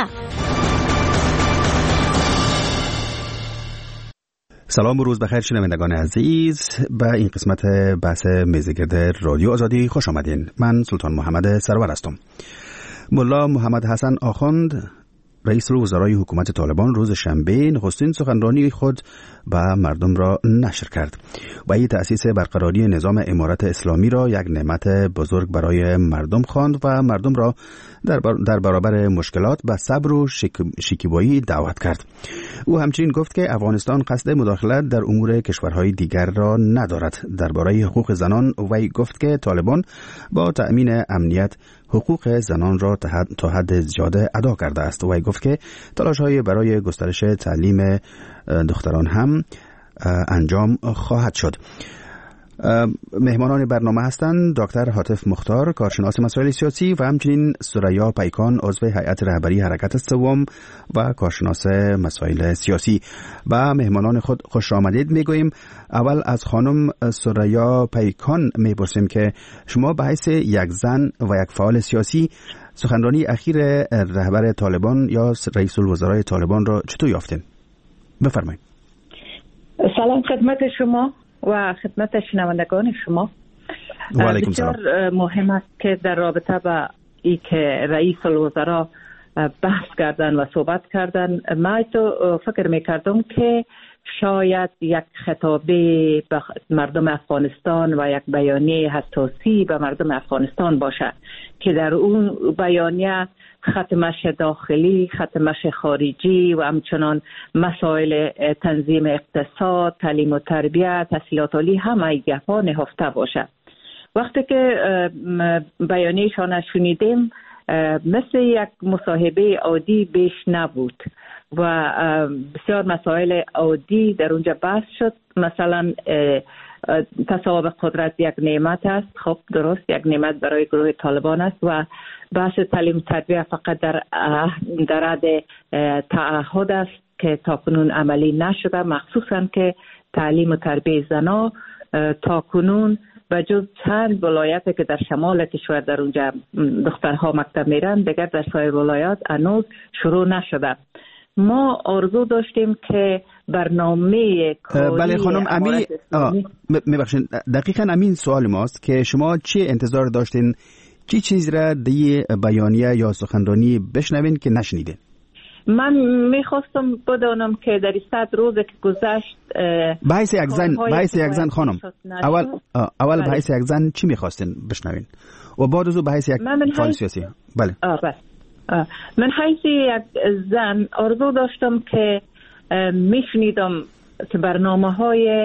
سلام و روز بخیر شنوندگان عزیز، به این قسمت بحث میزگرد رادیو آزادی خوش آمدین. من سلطان محمد سرور هستم. ملا محمد حسن آخوند رئیس وزرای حکومت طالبان روز شنبه نخستین سخنرانی خود به مردم را نشر کرد و این تأسیس برقراری نظام امارت اسلامی را یک نعمت بزرگ برای مردم خواند و مردم را در, بر در برابر مشکلات به صبر و شک شکیبایی دعوت کرد. او همچنین گفت که افغانستان قصد مداخلت در امور کشورهای دیگر را ندارد. درباره حقوق زنان وی گفت که طالبان با تأمین امنیت حقوق زنان را تا حد زیاده ادا کرده است. وی گفت که تلاش‌های برای گسترش تعلیم دختران هم انجام خواهد شد. مهمانان برنامه هستند دکتر حاتف مختار، کارشناس مسائل سیاسی، و همچنین سریا پیکان، عضو هیئت رهبری حرکت سوم و کارشناس مسائل سیاسی. با مهمانان خود خوش آمدید میگوییم. اول از خانم سریا پیکان میپرسیم که شما به حیث یک زن و یک فعال سیاسی سخنرانی اخیر رهبر طالبان یا رئیس الوزرای طالبان را چطور یافتین؟ بفرمایید. سلام خدمت شما و خدمت شنوندگان شما. بسیار مهم است که در رابطه با ای که رئیس الوزراء بحث کردن و صحبت کردن، من تو فکر میکردم که شاید یک خطابه به مردم افغانستان و یک بیانیه حساسی به مردم افغانستان باشه که در اون بیانیه ختمش داخلی، ختمش خارجی و همچنان مسائل تنظیم اقتصاد، تعلیم و تربیت، تحصیلات عالی همه گپا نهفته باشه. وقتی که بیانیه‌شان شنیدیم مثل یک مصاحبه عادی بیش نبود و بسیار مسائل عادی در اونجا بحث شد. مثلا تصاوب قدرت یک نعمت است، خب درست یک نعمت برای گروه طالبان است و بحث تعلیم و تربیت فقط در در حد تعهد است که تاکنون عملی نشده، مخصوصا که تعلیم و تربیت زنا تاکنون و جز چند ولایت که در شمال کشور در اونجا دخترها مکتب میرن، دیگر در سایر ولایات هنوز شروع نشده. ما آرزو داشتیم که برنامه کاری بله خانم امی میبخشین دقیقاً امین سوال ماست که شما چی انتظار داشتین، چی چیز را دی بیانیه یا سخنرانی بشنوین که نشنیدین؟ من میخواستم بدانم که در صد روز که گذشت بحث یک زن بحث یک زن خانم اول اول بله. بحث یک زن چی میخواستین بشنوین و بعد از او بحث یک فعال سیاسی؟ بله آه بله. آه. من حیث یک زن آرزو داشتم که میشنیدم که برنامه های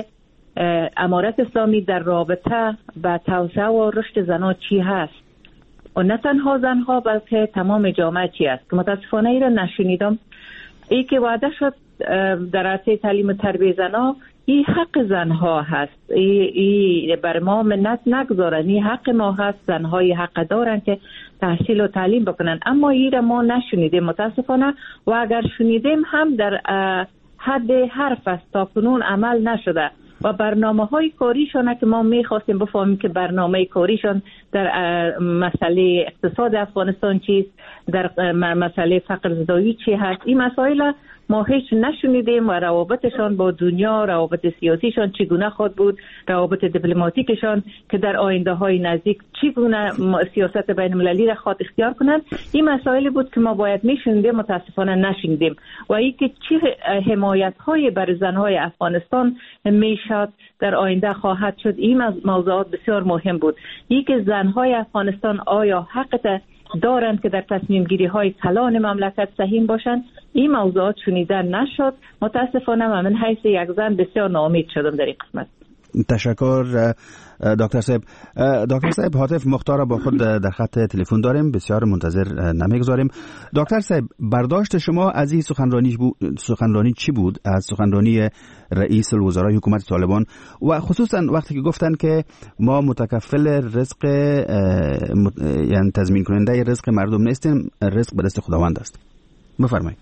امارت اسلامی در رابطه با توسعه و رشد زنها چی هست و نه تنها زنها بلکه تمام جامعه چی است که متاسفانه ای را نشنیدم. ای که وعده شد در عرصه تعلیم و تربیت زنها، این حق زنها هست، ای, ای بر ما منت نگذارن، این حق ما هست، زنهای حق دارن که تحصیل و تعلیم بکنن، اما این را ما نشنیدیم متاسفانه و اگر شنیدیم هم در حد حرف است، تا کنون عمل نشده و برنامه های کاریشان که ما میخواستیم بفهمیم که برنامه کاریشان در مسئله اقتصاد افغانستان چیست، در مسئله فقر زدایی چی هست، این مسائل ما هیچ نشنیدیم و روابطشان با دنیا، روابط سیاسیشان چگونه خود بود، روابط دیپلماتیکشان که در آینده های نزدیک چگونه سیاست بین المللی را خود اختیار کنند، این مسائلی بود که ما باید میشنیدیم، متاسفانه نشنیدیم. و ای که چه حمایت های بر زنهای افغانستان میشد در آینده خواهد شد، این موضوعات بسیار مهم بود. ای که زنهای افغانستان آیا حق دارند که در تصمیم گیری های کلان مملکت سهیم باشند، این موضوعات شنیده نشد. متاسفانه من حیث یک زن بسیار ناامید شدم در این قسمت. تشکر دکتر صاحب. دکتر صاحب هاتف مختار با خود در خط تلفن داریم، بسیار منتظر نمیگذاریم. دکتر صاحب برداشت شما از این سخنرانی سخنرانی چی بود، از سخنرانی رئیس الوزرای حکومت طالبان و خصوصا وقتی که گفتن که ما متکفل رزق یعنی تضمین کننده رزق مردم نیستیم، رزق به دست خداوند است؟ بفرمایید.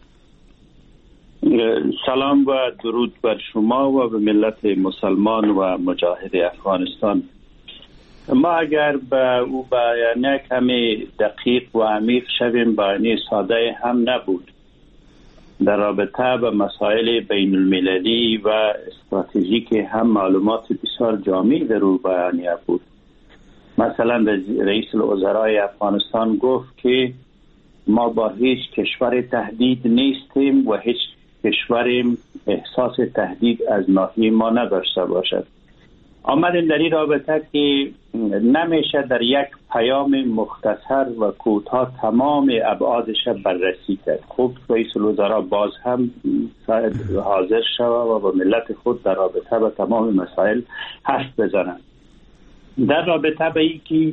سلام و درود بر شما و به ملت مسلمان و مجاهد افغانستان. ما اگر به او بیانیه کمی دقیق و عمیق شویم، بیانیه ساده هم نبود، در رابطه به مسائل بین المللی و استراتژیک هم معلومات بسیار جامع در او بیانیه بود. مثلا رئیس الوزرای افغانستان گفت که ما با هیچ کشور تهدید نیستیم و هیچ کشوریم احساس تهدید از ناحیه ما نداشته باشد. آمدیم در این رابطه که نمیشه در یک پیام مختصر و کوتاه تمام ابعادش بررسی کرد. خب رئیس الوزراء باز هم حاضر شود و با ملت خود در رابطه با تمام مسائل حرف بزنند. در رابطه با این که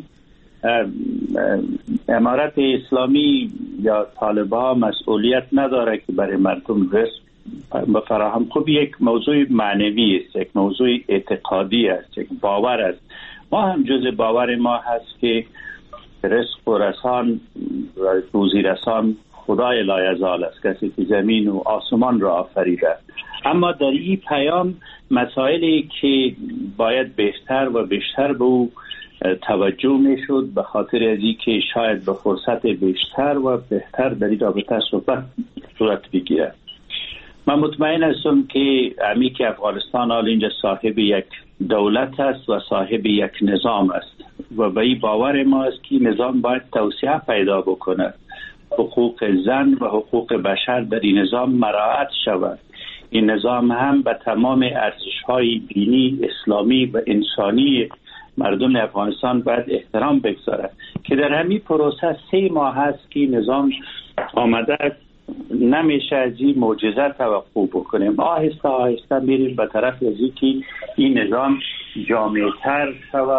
امارت اسلامی یا طالبان مسئولیت نداره که برای مردم رزق بفراهم، خب یک موضوع معنوی است، یک موضوع اعتقادی است، یک باور است. ما هم جز باور ما هست که رزق و رسان و روزی رسان خدای لایزال است، کسی که زمین و آسمان را آفریده. اما در این پیام مسائلی که باید بهتر و بیشتر به او توجه میشد، به خاطر از اینکه شاید به فرصت بیشتر و بهتر در این رابطه صحبت صورت بگیرد. من مطمئن هستم که امی که افغانستان حال اینجا صاحب یک دولت است و صاحب یک نظام است و به این باور ما است که نظام باید توسعه پیدا بکند، حقوق زن و حقوق بشر در این نظام مراعات شود. این نظام هم به تمام ارزش‌های دینی، اسلامی و انسانی مردم افغانستان باید احترام بگذارد که در همین پروسه سه ماه هست که نظام آمده، نمیشه از این معجزه توقع بکنیم. آهسته آهسته میریم به طرف از اینکه این نظام جامع‌تر شود،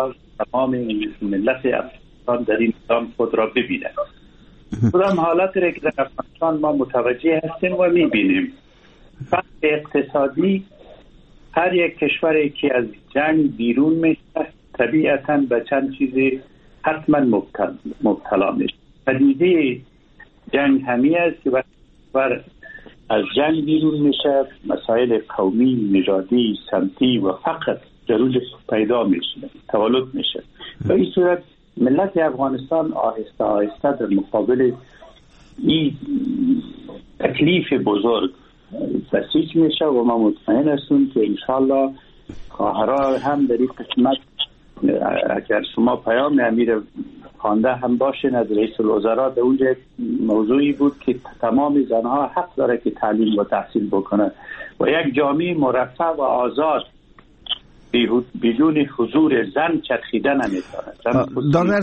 تمام ملت افغانستان در این نظام خود را ببینند. کدام حالات را که در افغانستان ما متوجه هستیم و میبینیم. فقر اقتصادی، هر یک کشوری که از جنگ بیرون میشه طبیعتاً به چند چیزی حتما مبتلا, مبتلا میشه. پدیده جنگ همی است که وقتی از جنگ بیرون میشه مسائل قومی، نژادی، سمتی و فقر جلوش پیدا میشه، تولد میشه. به این صورت ملت افغانستان آهسته آهسته در مقابل این تکلیف بزرگ بسیج میشه و ما مطمئن هستیم که انشالله خواهرها هم در این قسمت اگر شما پیام امیر خوانده هم باشین از رئیس الوزراء، در اونجا موضوعی بود که تمام زنها حق داره که تعلیم و تحصیل بکنه و یک جامعه مرفه و آزاد بدون حضور زن چرخیدن نمیتونه. دکتر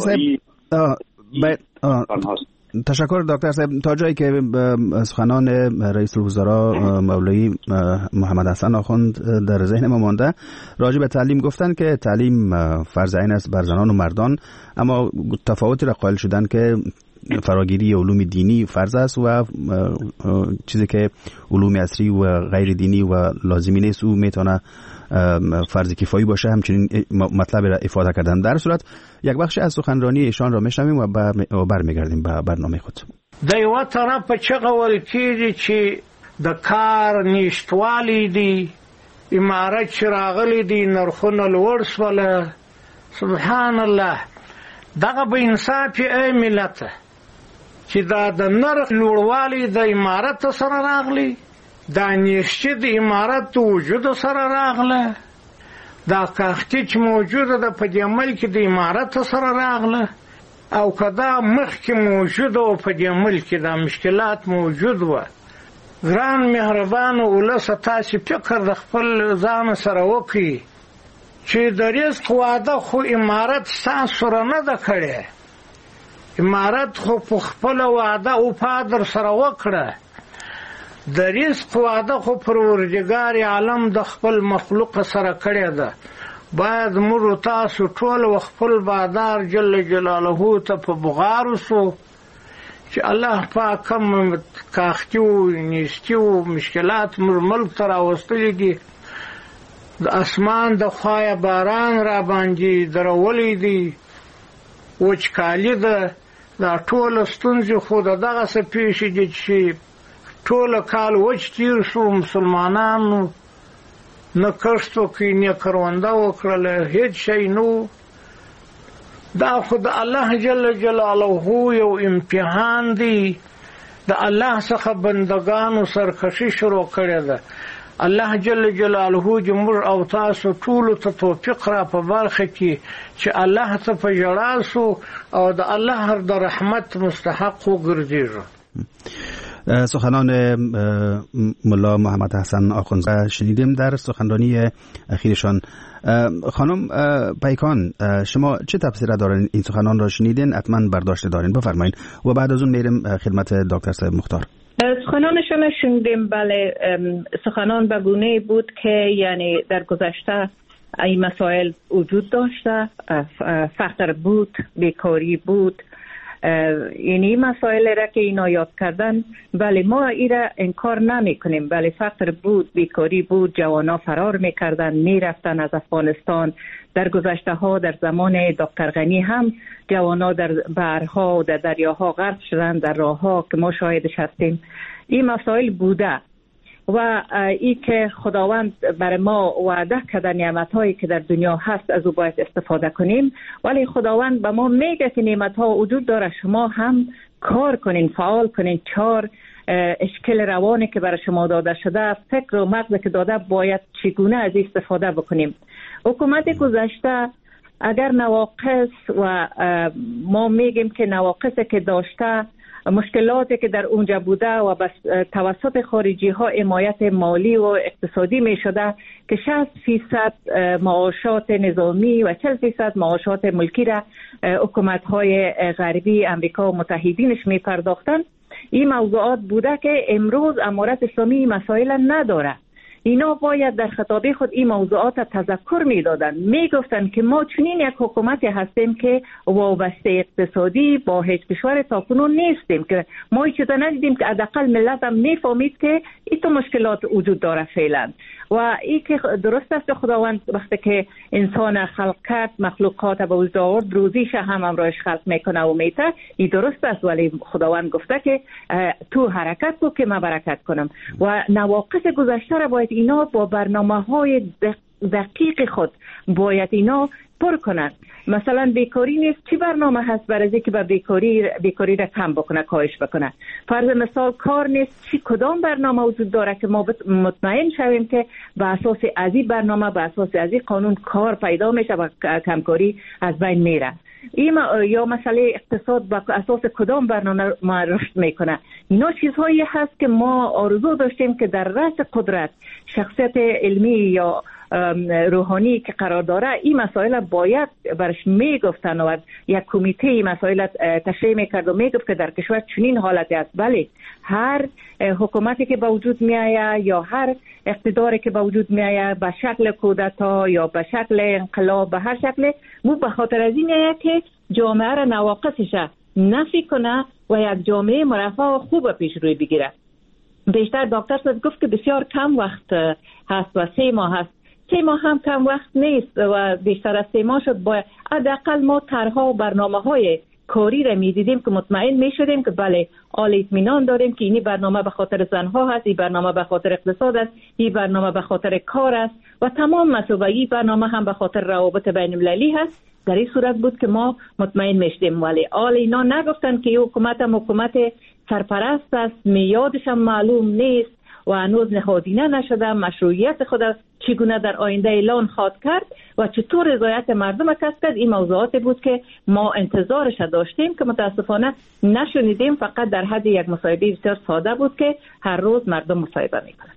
صاحب تشکر دکتر صاحب. تا جایی که سخنان رئیس الوزراء مولوی محمد حسن آخوند در ذهن ما مانده، راجع به تعلیم گفتن که تعلیم فرض عین است بر زنان و مردان، اما تفاوتی را قائل شدن که فراگیری علوم دینی فرض است و چیزی که علوم عصری و غیر دینی و لازمی نیست او میتونه فرض کفایی باشه. همچنین مطلب را افاده کردن. در صورت یک بخش از سخنرانی ایشان را میشنویم و برمیگردیم به برنامه خود. د یو طرف په چغه ول کېږي چې د کار نشټوالی دی، امارت چې راغلی دی نرخونه لوړ شوله. سبحان الله، دغه به انصاف ای ملت چې دا د نرخ لوړوالی د امارت سره راغلی، دا نشته د امارت وجود سره راغله، دا کاختی چې موجوده ده په دې ملک د امارت سره راغله، او کدا مخکې موجود او په دې ملک دا مشکلات موجود و. ګران مهربان ولس، تاسو فکر د خپل ځان سره وکړئ چې د رزق واده خو امارت ستاسو سره نه ده کړې. امارت خو په خپل واده او پادر سره وکړه. د رزق واده خو پروردګار عالم د خپل مخلوق سره کړی ده. باید موږ تاسو ټول خپل بادار جل جلاله ته په بغار وسو چې الله پاک کوم کاختی و نیستی و مشکلات موږ ملک ته راوستلي دي. د اسمان د خوایه باران را باندې درولی دی، وچکالي ده. دا ټول ستونزې خو د دغسې پیښې دي چې ټول کال وچ تیر شو، مسلمانانو نه کښت وکړي نه کرونده وکړله، هیڅ شی نو. دا خو د الله جل جلاله یو امتحان دی. د الله څخه بندگانو سرکشي شروع کړې ده. الله جل جلاله جمهور او تاسو ټول ته توفیق را په برخه کې چې الله ته په جړا سو او د الله د رحمت مستحق وګرځیږو. سخنان ملا محمد حسن آخوند شنیدیم در سخنرانی اخیرشان. خانم پیکان، شما چه تفسیر دارین این سخنان را شنیدین؟ حتما برداشت دارین، بفرمایید و بعد از اون میریم خدمت دکتر صاحب مختار. سخنانشان شنیدیم. بله، سخنان به گونه بود که یعنی در گذشته این مسائل وجود داشته، فقر بود، بیکاری بود، یعنی مسائل را که اینا یاد کردن. بله، ما این را انکار نمی کنیم. بله، فقر بود، بیکاری بود، جوانا فرار میکردن، میرفتن از افغانستان. در گذشته ها در زمان دکتر غنی هم جوانا در بحرها و در دریاها غرق شدن، در راه ها که ما شاهدش هستیم. این مسائل بوده و ای که خداوند برای ما وعده کرده نعمت هایی که در دنیا هست از او باید استفاده کنیم، ولی خداوند به ما میگه که نعمت ها وجود داره، شما هم کار کنین، فعال کنین. چهار اشکال روانی که برای شما داده شده، فکر و مغز که داده، باید چگونه از استفاده بکنیم. حکومت گذشته اگر نواقص و ما میگیم که نواقصی که داشته، مشکلاتی که در اونجا بوده و بس توسط خارجی ها حمایت مالی و اقتصادی می شده که شصت فیصد معاشات نظامی و چهل فیصد معاشات ملکی را حکومت های غربی امریکا و متحدینش می پرداختن. این موضوعات بوده که امروز امارت اسلامی مسائل نداره. اینا باید در خطاب خود این موضوعات تذکر میدادن، میگفتن که ما چنین یک حکومتی هستیم که وابسته اقتصادی با هیچ کشور تاکنون نیستیم، که ما چیزا ندیدیم که حداقل ملت هم میفهمید که این تو مشکلات وجود داره فعلا. و این که درست است خداوند وقتی که انسان خلق کرد مخلوقات به وجود آورد روزیش هم امرایش خلق میکنه و میته، این درست است، ولی خداوند گفته که تو حرکت کو که من برکت کنم. و نواقص گذشته را باید اینا با برنامه های دقیق خود باید اینا پر کنند. مثلا بیکاری نیست، چی برنامه هست برای که به بیکاری بیکاری را کم بکنه، کاهش بکنه؟ فرض مثال کار نیست، چی کدام برنامه وجود داره که ما مطمئن شویم که به اساس از این برنامه، به اساس از این قانون کار پیدا میشه و کمکاری از بین میره؟ این یا مسئله اقتصاد با اساس کدام برنامه ما رشد میکنه؟ اینا چیزهایی هست که ما آرزو داشتیم که در رأس قدرت شخصیت علمی یا روحانی که قرار داره این مسائل باید برش میگفتن و یک کمیته این مسائل تشریح میکرد و میگفت که در کشور چنین حالتی است. بله، هر حکومتی که به وجود میآید یا هر اقتداری که به وجود میآید به شکل کودتا یا به شکل انقلاب، به هر شکل، مو به خاطر از اینه که جامعه را نواقصش نفی کنه و یک جامعه مرفه و خوب پیش روی بگیره. بیشتر دکتر صاحب گفت که بسیار کم وقت هست و سه ماه هست. سه ماه هم کم وقت نیست و بیشتر از سه ماه شد. باید حداقل ما طرح‌ها و برنامه‌های کاری را می‌دیدیم که مطمئن می‌شدیم که بله آل اطمینان داریم که این برنامه به خاطر زن‌ها هست، این برنامه به خاطر اقتصاد است، این برنامه به خاطر کار است و تمام مسئله برنامه هم به خاطر روابط بین المللی هست. در این صورت بود که ما مطمئن می‌شدیم. ولی آل اینا نگفتن که این حکومت هم حکومت سرپرست است، میادش هم معلوم نیست و هنوز نهادینه نشده، مشروعیت خود چگونه در آینده اعلان خواهد کرد و چطور رضایت مردم کسب کرد. این موضوعاتی بود که ما انتظارش داشتیم که متاسفانه نشنیدیم. فقط در حد یک مصاحبه بسیار ساده بود که هر روز مردم مصاحبه میکنند.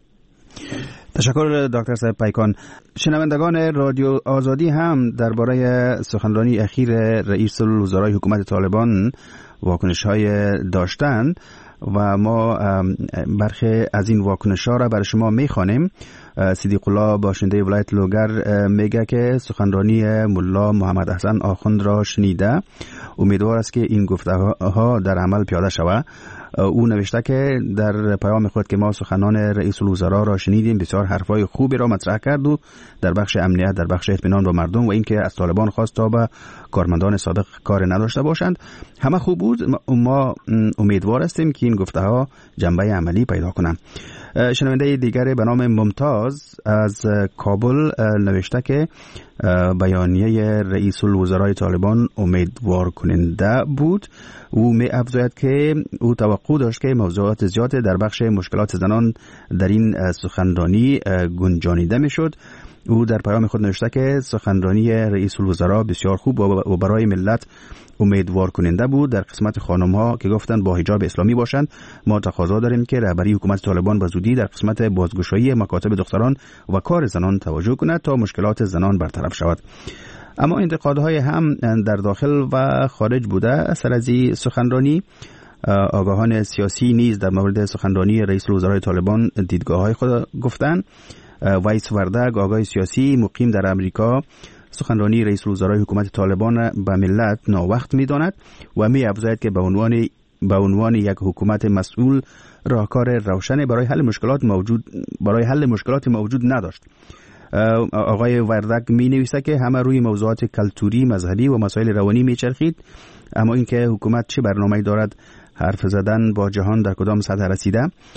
تشکر دکتر صاحب پیکان. شنوندگان رادیو آزادی هم درباره سخنرانی اخیر رئیس الوزرای حکومت طالبان واکنش‌های داشتند و ما برخی از این واکنش‌ها را برای شما می‌خوانیم. صدیق الله باشنده ولایت لوگر میگه که سخنرانی ملا محمد حسن آخوند را شنیده، امیدوار است که این گفته‌ها در عمل پیاده شود. او نوشته که در پیام خود که ما سخنان رئیس الوزراء را شنیدیم، بسیار حرفای خوبی را مطرح کرد و در بخش امنیت، در بخش اطمینان با مردم و اینکه از طالبان خواست تا به کارمندان سابق کار نداشته باشند، همه خوب بود. ما امیدوار هستیم که این گفته‌ها جنبه عملی پیدا کنند. شنونده دیگری به نام ممتاز از کابل نوشته که بیانیه رئیس الوزرای طالبان امیدوار کننده بود. او می افزاید که او توقع داشت که موضوعات زیاد در بخش مشکلات زنان در این سخنرانی گنجانیده می شد. او در پیام خود نوشته که سخنرانی رئیس الوزراء بسیار خوب و برای ملت امیدوار کننده بود. در قسمت خانم ها که گفتند با حجاب اسلامی باشند، ما تقاضا داریم که رهبری حکومت طالبان به زودی در قسمت بازگشایی مکاتب دختران و کار زنان توجه کند تا مشکلات زنان برطرف شود. اما انتقادهای هم در داخل و خارج بوده سر از این سخنرانی. آگاهان سیاسی نیز در مورد سخنرانی رئیس الوزرای طالبان دیدگاه‌های خود گفتند. وایس وردگ، آگاه سیاسی مقیم در امریکا، سخنرانی رئیس الوزرای حکومت طالبان به ملت ناوقت می‌داند و می‌افزاید که به عنوان به عنوان یک حکومت مسئول راهکار روشن برای حل مشکلات موجود برای حل مشکلات موجود نداشت. آقای وردگ می‌نویسد که همه روی موضوعات کلتوری، مذهبی و مسائل روانی می‌چرخید، اما اینکه حکومت چه برنامه‌ای دارد حرف زدن با جهان در کدام سطح رسیده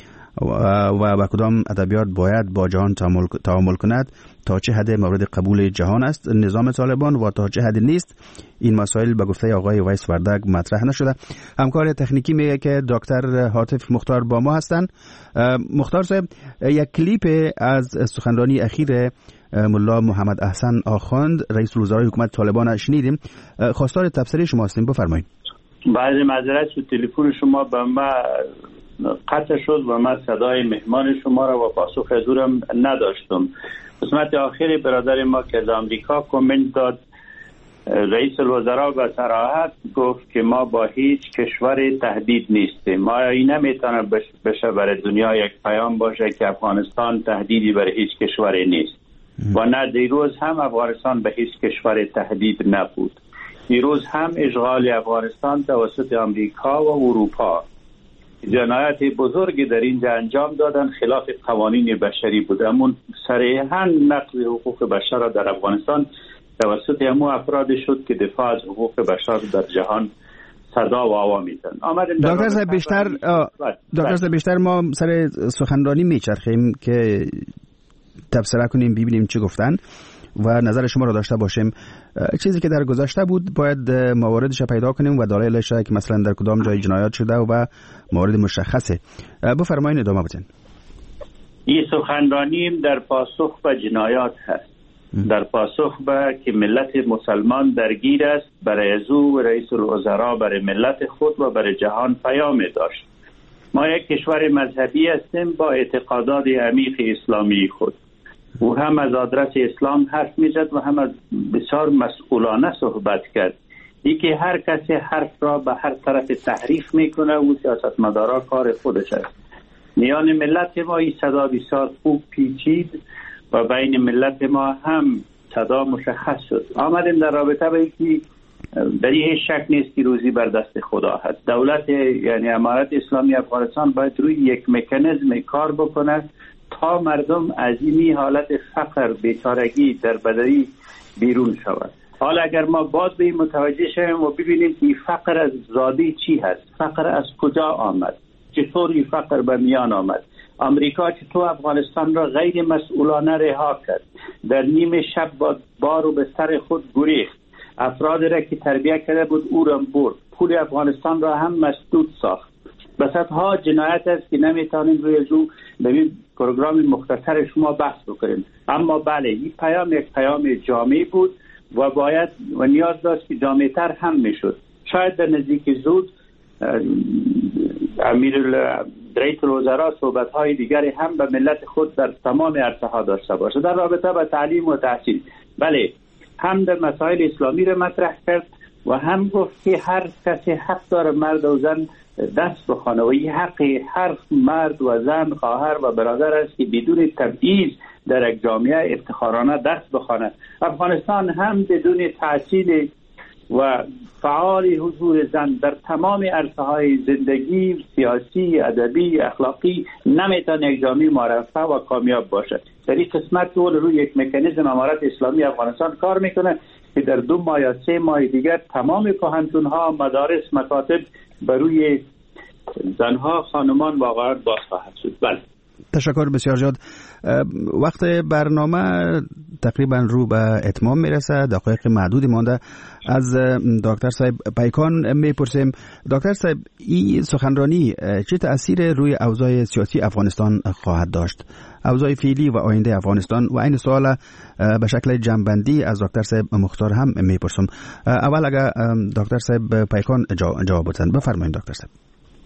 و با کدام ادبیات باید با جهان تعامل کند، تا چه حد مورد قبول جهان است نظام طالبان و تا چه حد نیست، این مسائل به گفته آقای وایس وردگ مطرح نشده. همکار تکنیکی میگه که دکتر حاتف مختار با ما هستند. مختار صاحب، یک کلیپ از سخنرانی اخیر ملا محمد حسن آخوند رئیس الوزرای حکومت طالبان شنیدیم. خواستار تفسیر شما هستیم، بفرمایید. بعضی معذرت شد، تلفن شما به ما قطع شد و من صدای مهمان شما را و پاسخ دورم نداشتم. قسمت آخری برادر ما که از آمریکا کامنت داد رئیس الوزراء به صراحت گفت که ما با هیچ کشور تهدید نیستیم. ما این نمیتونه بشه برای دنیا یک پیام باشه که افغانستان تهدیدی برای هیچ کشوری نیست و نه دیروز هم افغانستان به هیچ کشور تهدید نبود. دیروز هم اشغال افغانستان توسط امریکا و اروپا جنایت بزرگی در اینجا انجام دادن، خلاف قوانین بشری بود. اما صریحاً نقض حقوق بشر در افغانستان توسط همون افراد شد که دفاع از حقوق بشر در جهان صدا و آوا میزن. دکتر صاحب بیشتر دکتر صاحب بیشتر ما سر سخنرانی میچرخیم که تبصره کنیم ببینیم چی گفتن و نظر شما را داشته باشیم. چیزی که در گذشته بود باید مواردش پیدا کنیم و دلایلش که مثلا در کدام جای جنایات شده و موارد مشخصه. بفرمایید ادامه بدین. این سخنرانی در پاسخ به جنایات هست، در پاسخ به که ملت مسلمان درگیر است. برای از او رئیس الوزراء برای ملت خود و برای جهان پیام داشت. ما یک کشور مذهبی هستیم با اعتقادات عمیق اسلامی خود. او هم از آدرس اسلام حرف میزد و هم از بسیار مسئولانه صحبت کرد. ای که هر کسی حرف را به هر طرف تحریف میکنه و سیاستمدارا کار خودش است. میان ملت ما این صدا بسیار خوب پیچید و بین ملت ما هم صدا مشخص شد. آمدیم در رابطه با اینکه در این شک نیست که روزی بر دست خدا هست. دولت یعنی امارت اسلامی افغانستان باید روی یک مکانیزم کار بکنه تا مردم از این حالت فقر بیچارگی در بدری بیرون شود. حالا اگر ما باز به این متوجه شویم و ببینیم که فقر از زاده چی هست، فقر از کجا آمد، چطور این فقر به میان آمد، امریکا چطور افغانستان را غیر مسئولانه رها کرد، در نیم شب با بار و بستر خود گریخت، افراد را که تربیت کرده بود او را برد، پول افغانستان را هم مسدود ساخت. بسیطها جنایت است که نمیتونیم روی زو به این پروگرام مختصر شما بحث بکنیم. اما بله این پیام یک پیام جامعی بود و باید و نیاز داشت که جامع‌تر هم میشد. شاید در نزدیک زود امیر رئیس الوزراء صحبت‌های دیگری هم به ملت خود در تمام عرصه‌ها داشته باشه. در رابطه با تعلیم و تحصیل بله هم در مسائل اسلامی را مطرح کرد و هم گفت که هر کسی حق داره مرد و زن دست بخونه و این حق هر مرد و زن خواهر و برادر است که بدون تبعیض در یک جامعه افتخارانه دست بخونه. افغانستان هم بدون تحصیل و فعال حضور زن در تمام عرصه‌های زندگی سیاسی، ادبی، اخلاقی نمیتونه یک جامعه مرفه و کامیاب باشد. در این قسمت طول روی یک مکانیزم امارت اسلامی افغانستان کار میکنه که در دو ماه یا سه ماه دیگر تمام کهنتون‌ها، مدارس، مکاتب بروی زنها، خانمان واقعا باز خواهد شد. بله. تشکر بسیار زیاد. وقت برنامه تقریبا رو به اتمام میرسه. دقایق معدودی مانده. از دکتر صاحب پیکان میپرسیم دکتر صاحب این سخنرانی چه تأثیر روی اوضاع سیاسی افغانستان خواهد داشت؟ اوضاع فعلی و آینده افغانستان و این سوال به شکل جنبندی از دکتر صاحب مختار هم میپرسم. اول اگر دکتر صاحب پیکان جواب بدن بفرمایید دکتر صاحب.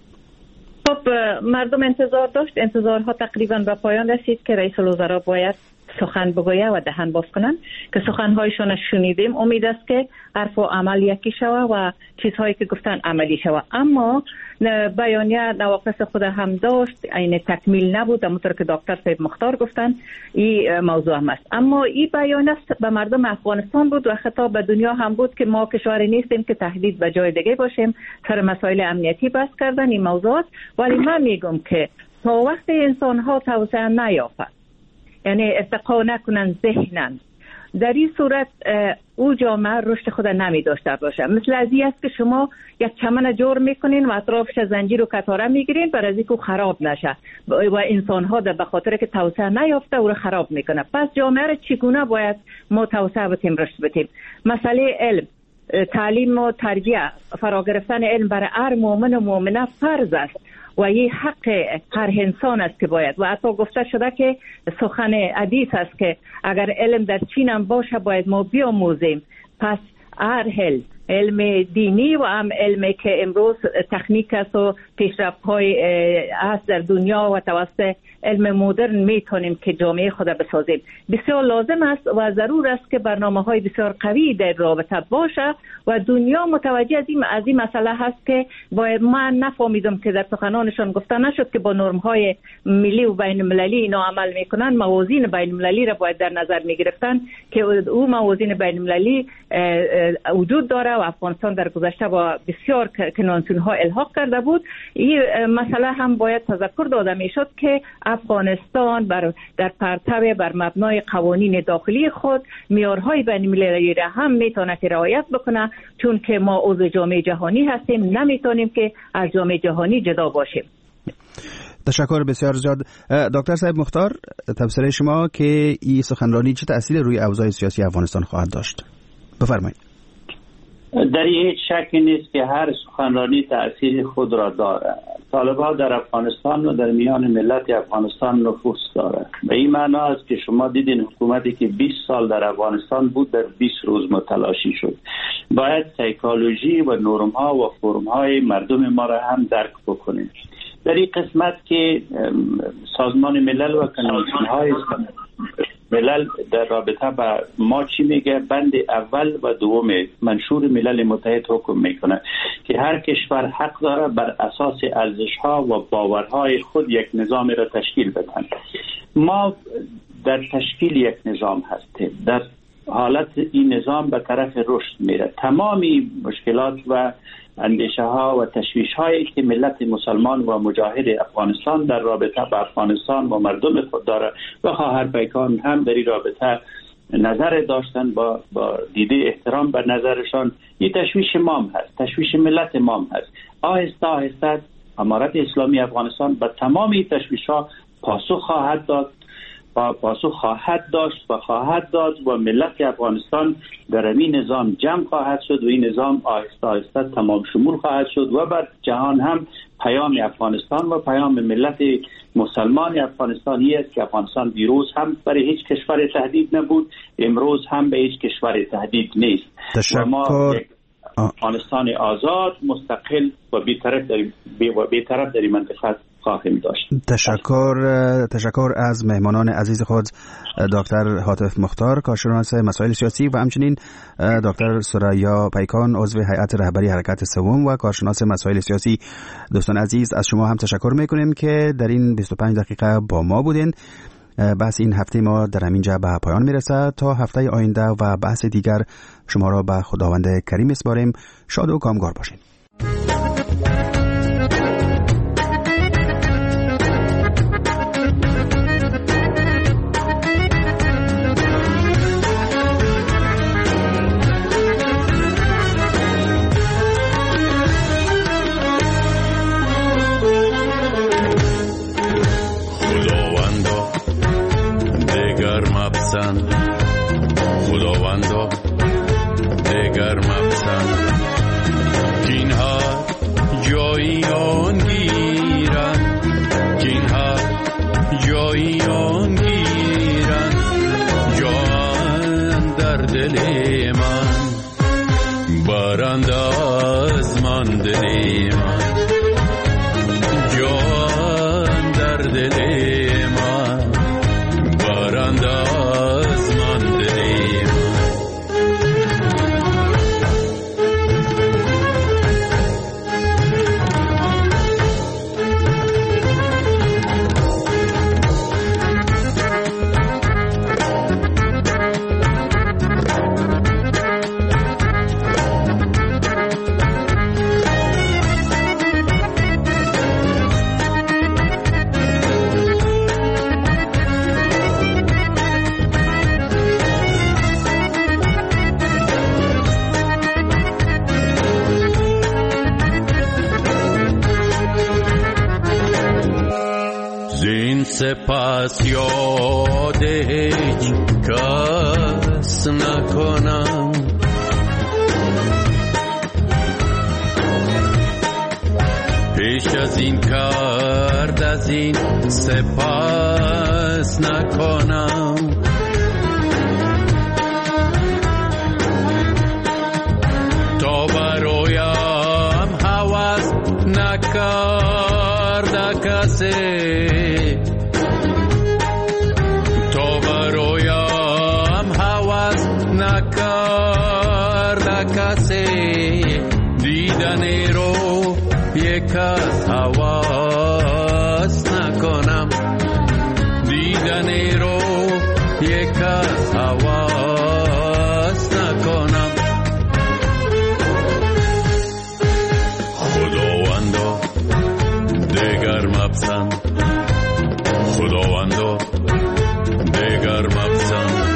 خب مردم انتظار داشت، انتظارها تقریبا به پایان رسید که رئیس الوزراء باید سخن بگوید و دهن باز کنند که سخنهایشون شنیدیم. امید است که حرف و عمل یکی شود و چیزهایی که گفتن عملی شود. اما بیانیه نواقص خود هم داشت، این تکمیل نبود. همونطور که دکتر صاحب مختار گفتن این موضوع هم است. اما این بیانیه به مردم افغانستان بود و خطاب به دنیا هم بود که ما کشوری نیستیم که تهدید به جای دیگه باشیم. سر مسائل امنیتی بحث کردن این موضوعات. ولی من میگم که تا وقت انسان ها توسعه نیافت، یعنی ارتقا نکنن ذهنن، در این صورت او جامعه رشد خود نمی داشته باشه. مثل از این است که شما یک چمن جور میکنین و اطرافش زنجیر و کتاره میگیرین برای اینکه خراب نشه و انسان ها در بخاطر که توسعه نیافته او رو خراب میکنه. پس جامعه را چگونه باید ما توسعه بدیم، رشد بدیم؟ مسئله علم، تعلیم و تربیت، فرا گرفتن علم برای هر مؤمن و مؤمنه فرض است و این حق هر انسان است که باید. و حتی گفته شده که سخن حدیث است که اگر علم در چین هم باشه باید ما بیاموزیم. پس هر علم، علم دینی و هم علمی که امروز تکنیک است و پیشرفت های است در دنیا و توسط علم مدرن میتونیم که جامعه خود بسازیم. بسیار لازم است و ضرور است که برنامه‌های بسیار قوی در رابطه باشه و دنیا متوجه از این از این مسئله هست که باید من نفهمیدم که در سخنانشان گفته نشد که با نرم‌های ملی و بین المللی اینا عمل میکنن. موازین بین المللی را باید در نظر میگرفتن که او موازین بین المللی وجود داره و افغانستان در گذشته با بسیار کنوانسیون‌ها الحاق کرده بود. این مسئله هم باید تذکر داده میشد که افغانستان بر در پرتو بر مبنای قوانین داخلی خود معیارهای بین المللی را هم میتونه که رعایت بکنه، چون که ما عضو جامعه جهانی هستیم، نمیتونیم که از جامعه جهانی جدا باشیم. تشکر بسیار زیاد. دکتر صاحب مختار، تفسیر شما که این سخنرانی چه تأثیری روی اوضاع سیاسی افغانستان خواهد داشت؟ بفرمایید. در هیچ شکی نیست که هر سخنرانی تأثیر خود را دارد. طالبان در افغانستان و در میان ملت افغانستان نفوذ دارد. به این معنا است که شما دیدین حکومتی که بیست سال در افغانستان بود در بیست روز متلاشی شد. باید سایکولوژی و نرم‌ها و فرم‌های مردم ما را هم درک بکنیم. در این قسمت که سازمان ملل و کنوانسیون‌های ملل در رابطه با ما چی میگه، بند اول و دوم منشور ملل متحد حکم میکنه که هر کشور حق داره بر اساس ارزش‌ها و باورهای خود یک نظام را تشکیل بدن. ما در تشکیل یک نظام هستیم، در حالت این نظام به طرف رشد میره. تمامی مشکلات و اندیشه ها و تشویش هایی که ملت مسلمان و مجاهد افغانستان در رابطه با افغانستان و مردم خود داره و خواهر پیکان هم در این رابطه نظر داشتن با, با دیده احترام بر نظرشان، این تشویش مام هست، تشویش ملت مام هست. آهسته آهسته امارت اسلامی افغانستان به تمام این تشویش ها پاسخ خواهد داد پاسخ خواهد داشت و خواهد داد و ملت افغانستان در این نظام جمع خواهد شد و این نظام آهسته آهسته تمام شمول خواهد شد و بر جهان هم پیام افغانستان و پیام ملت مسلمان افغانستانی است که افغانستان دیروز هم برای هیچ کشور تهدید نبود، امروز هم به هیچ کشور تهدید نیست. تشکر. و ما افغانستان آزاد، مستقل و بی‌طرف در بی‌طرف در منطقه خواهیم داشت. تشکر تشکر از مهمانان عزیز خود، دکتر حاتف مختار، کارشناس مسائل سیاسی، و همچنین دکتر ثریا پیکان، عضو هیئت رهبری حرکت سوم و کارشناس مسائل سیاسی. دوستان عزیز، از شما هم تشکر میکنیم که در این بیست و پنج دقیقه با ما بودین. بحث این هفته ما در همینجا به پایان میرسه. تا هفته آینده و بحث دیگر شما را به خداوند کریم میسپاریم. شاد و کامگار باشین. خداوندا دگر مپسند کینها جایی آن گیرن، کینها جایی آن گیرن، جان در دل من برند از من دل من، جان در دل من برند از من دل من. سپس یاد هیچ کس نکنم، پیش از این کرد از این سپس نکنم، تا برایم هوس نکرد کسی از هواس نکنم. خداوندا دیگر مپسند، خداوندا دیگر مپسند.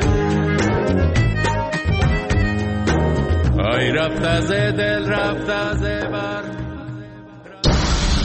رفت از دل رفت از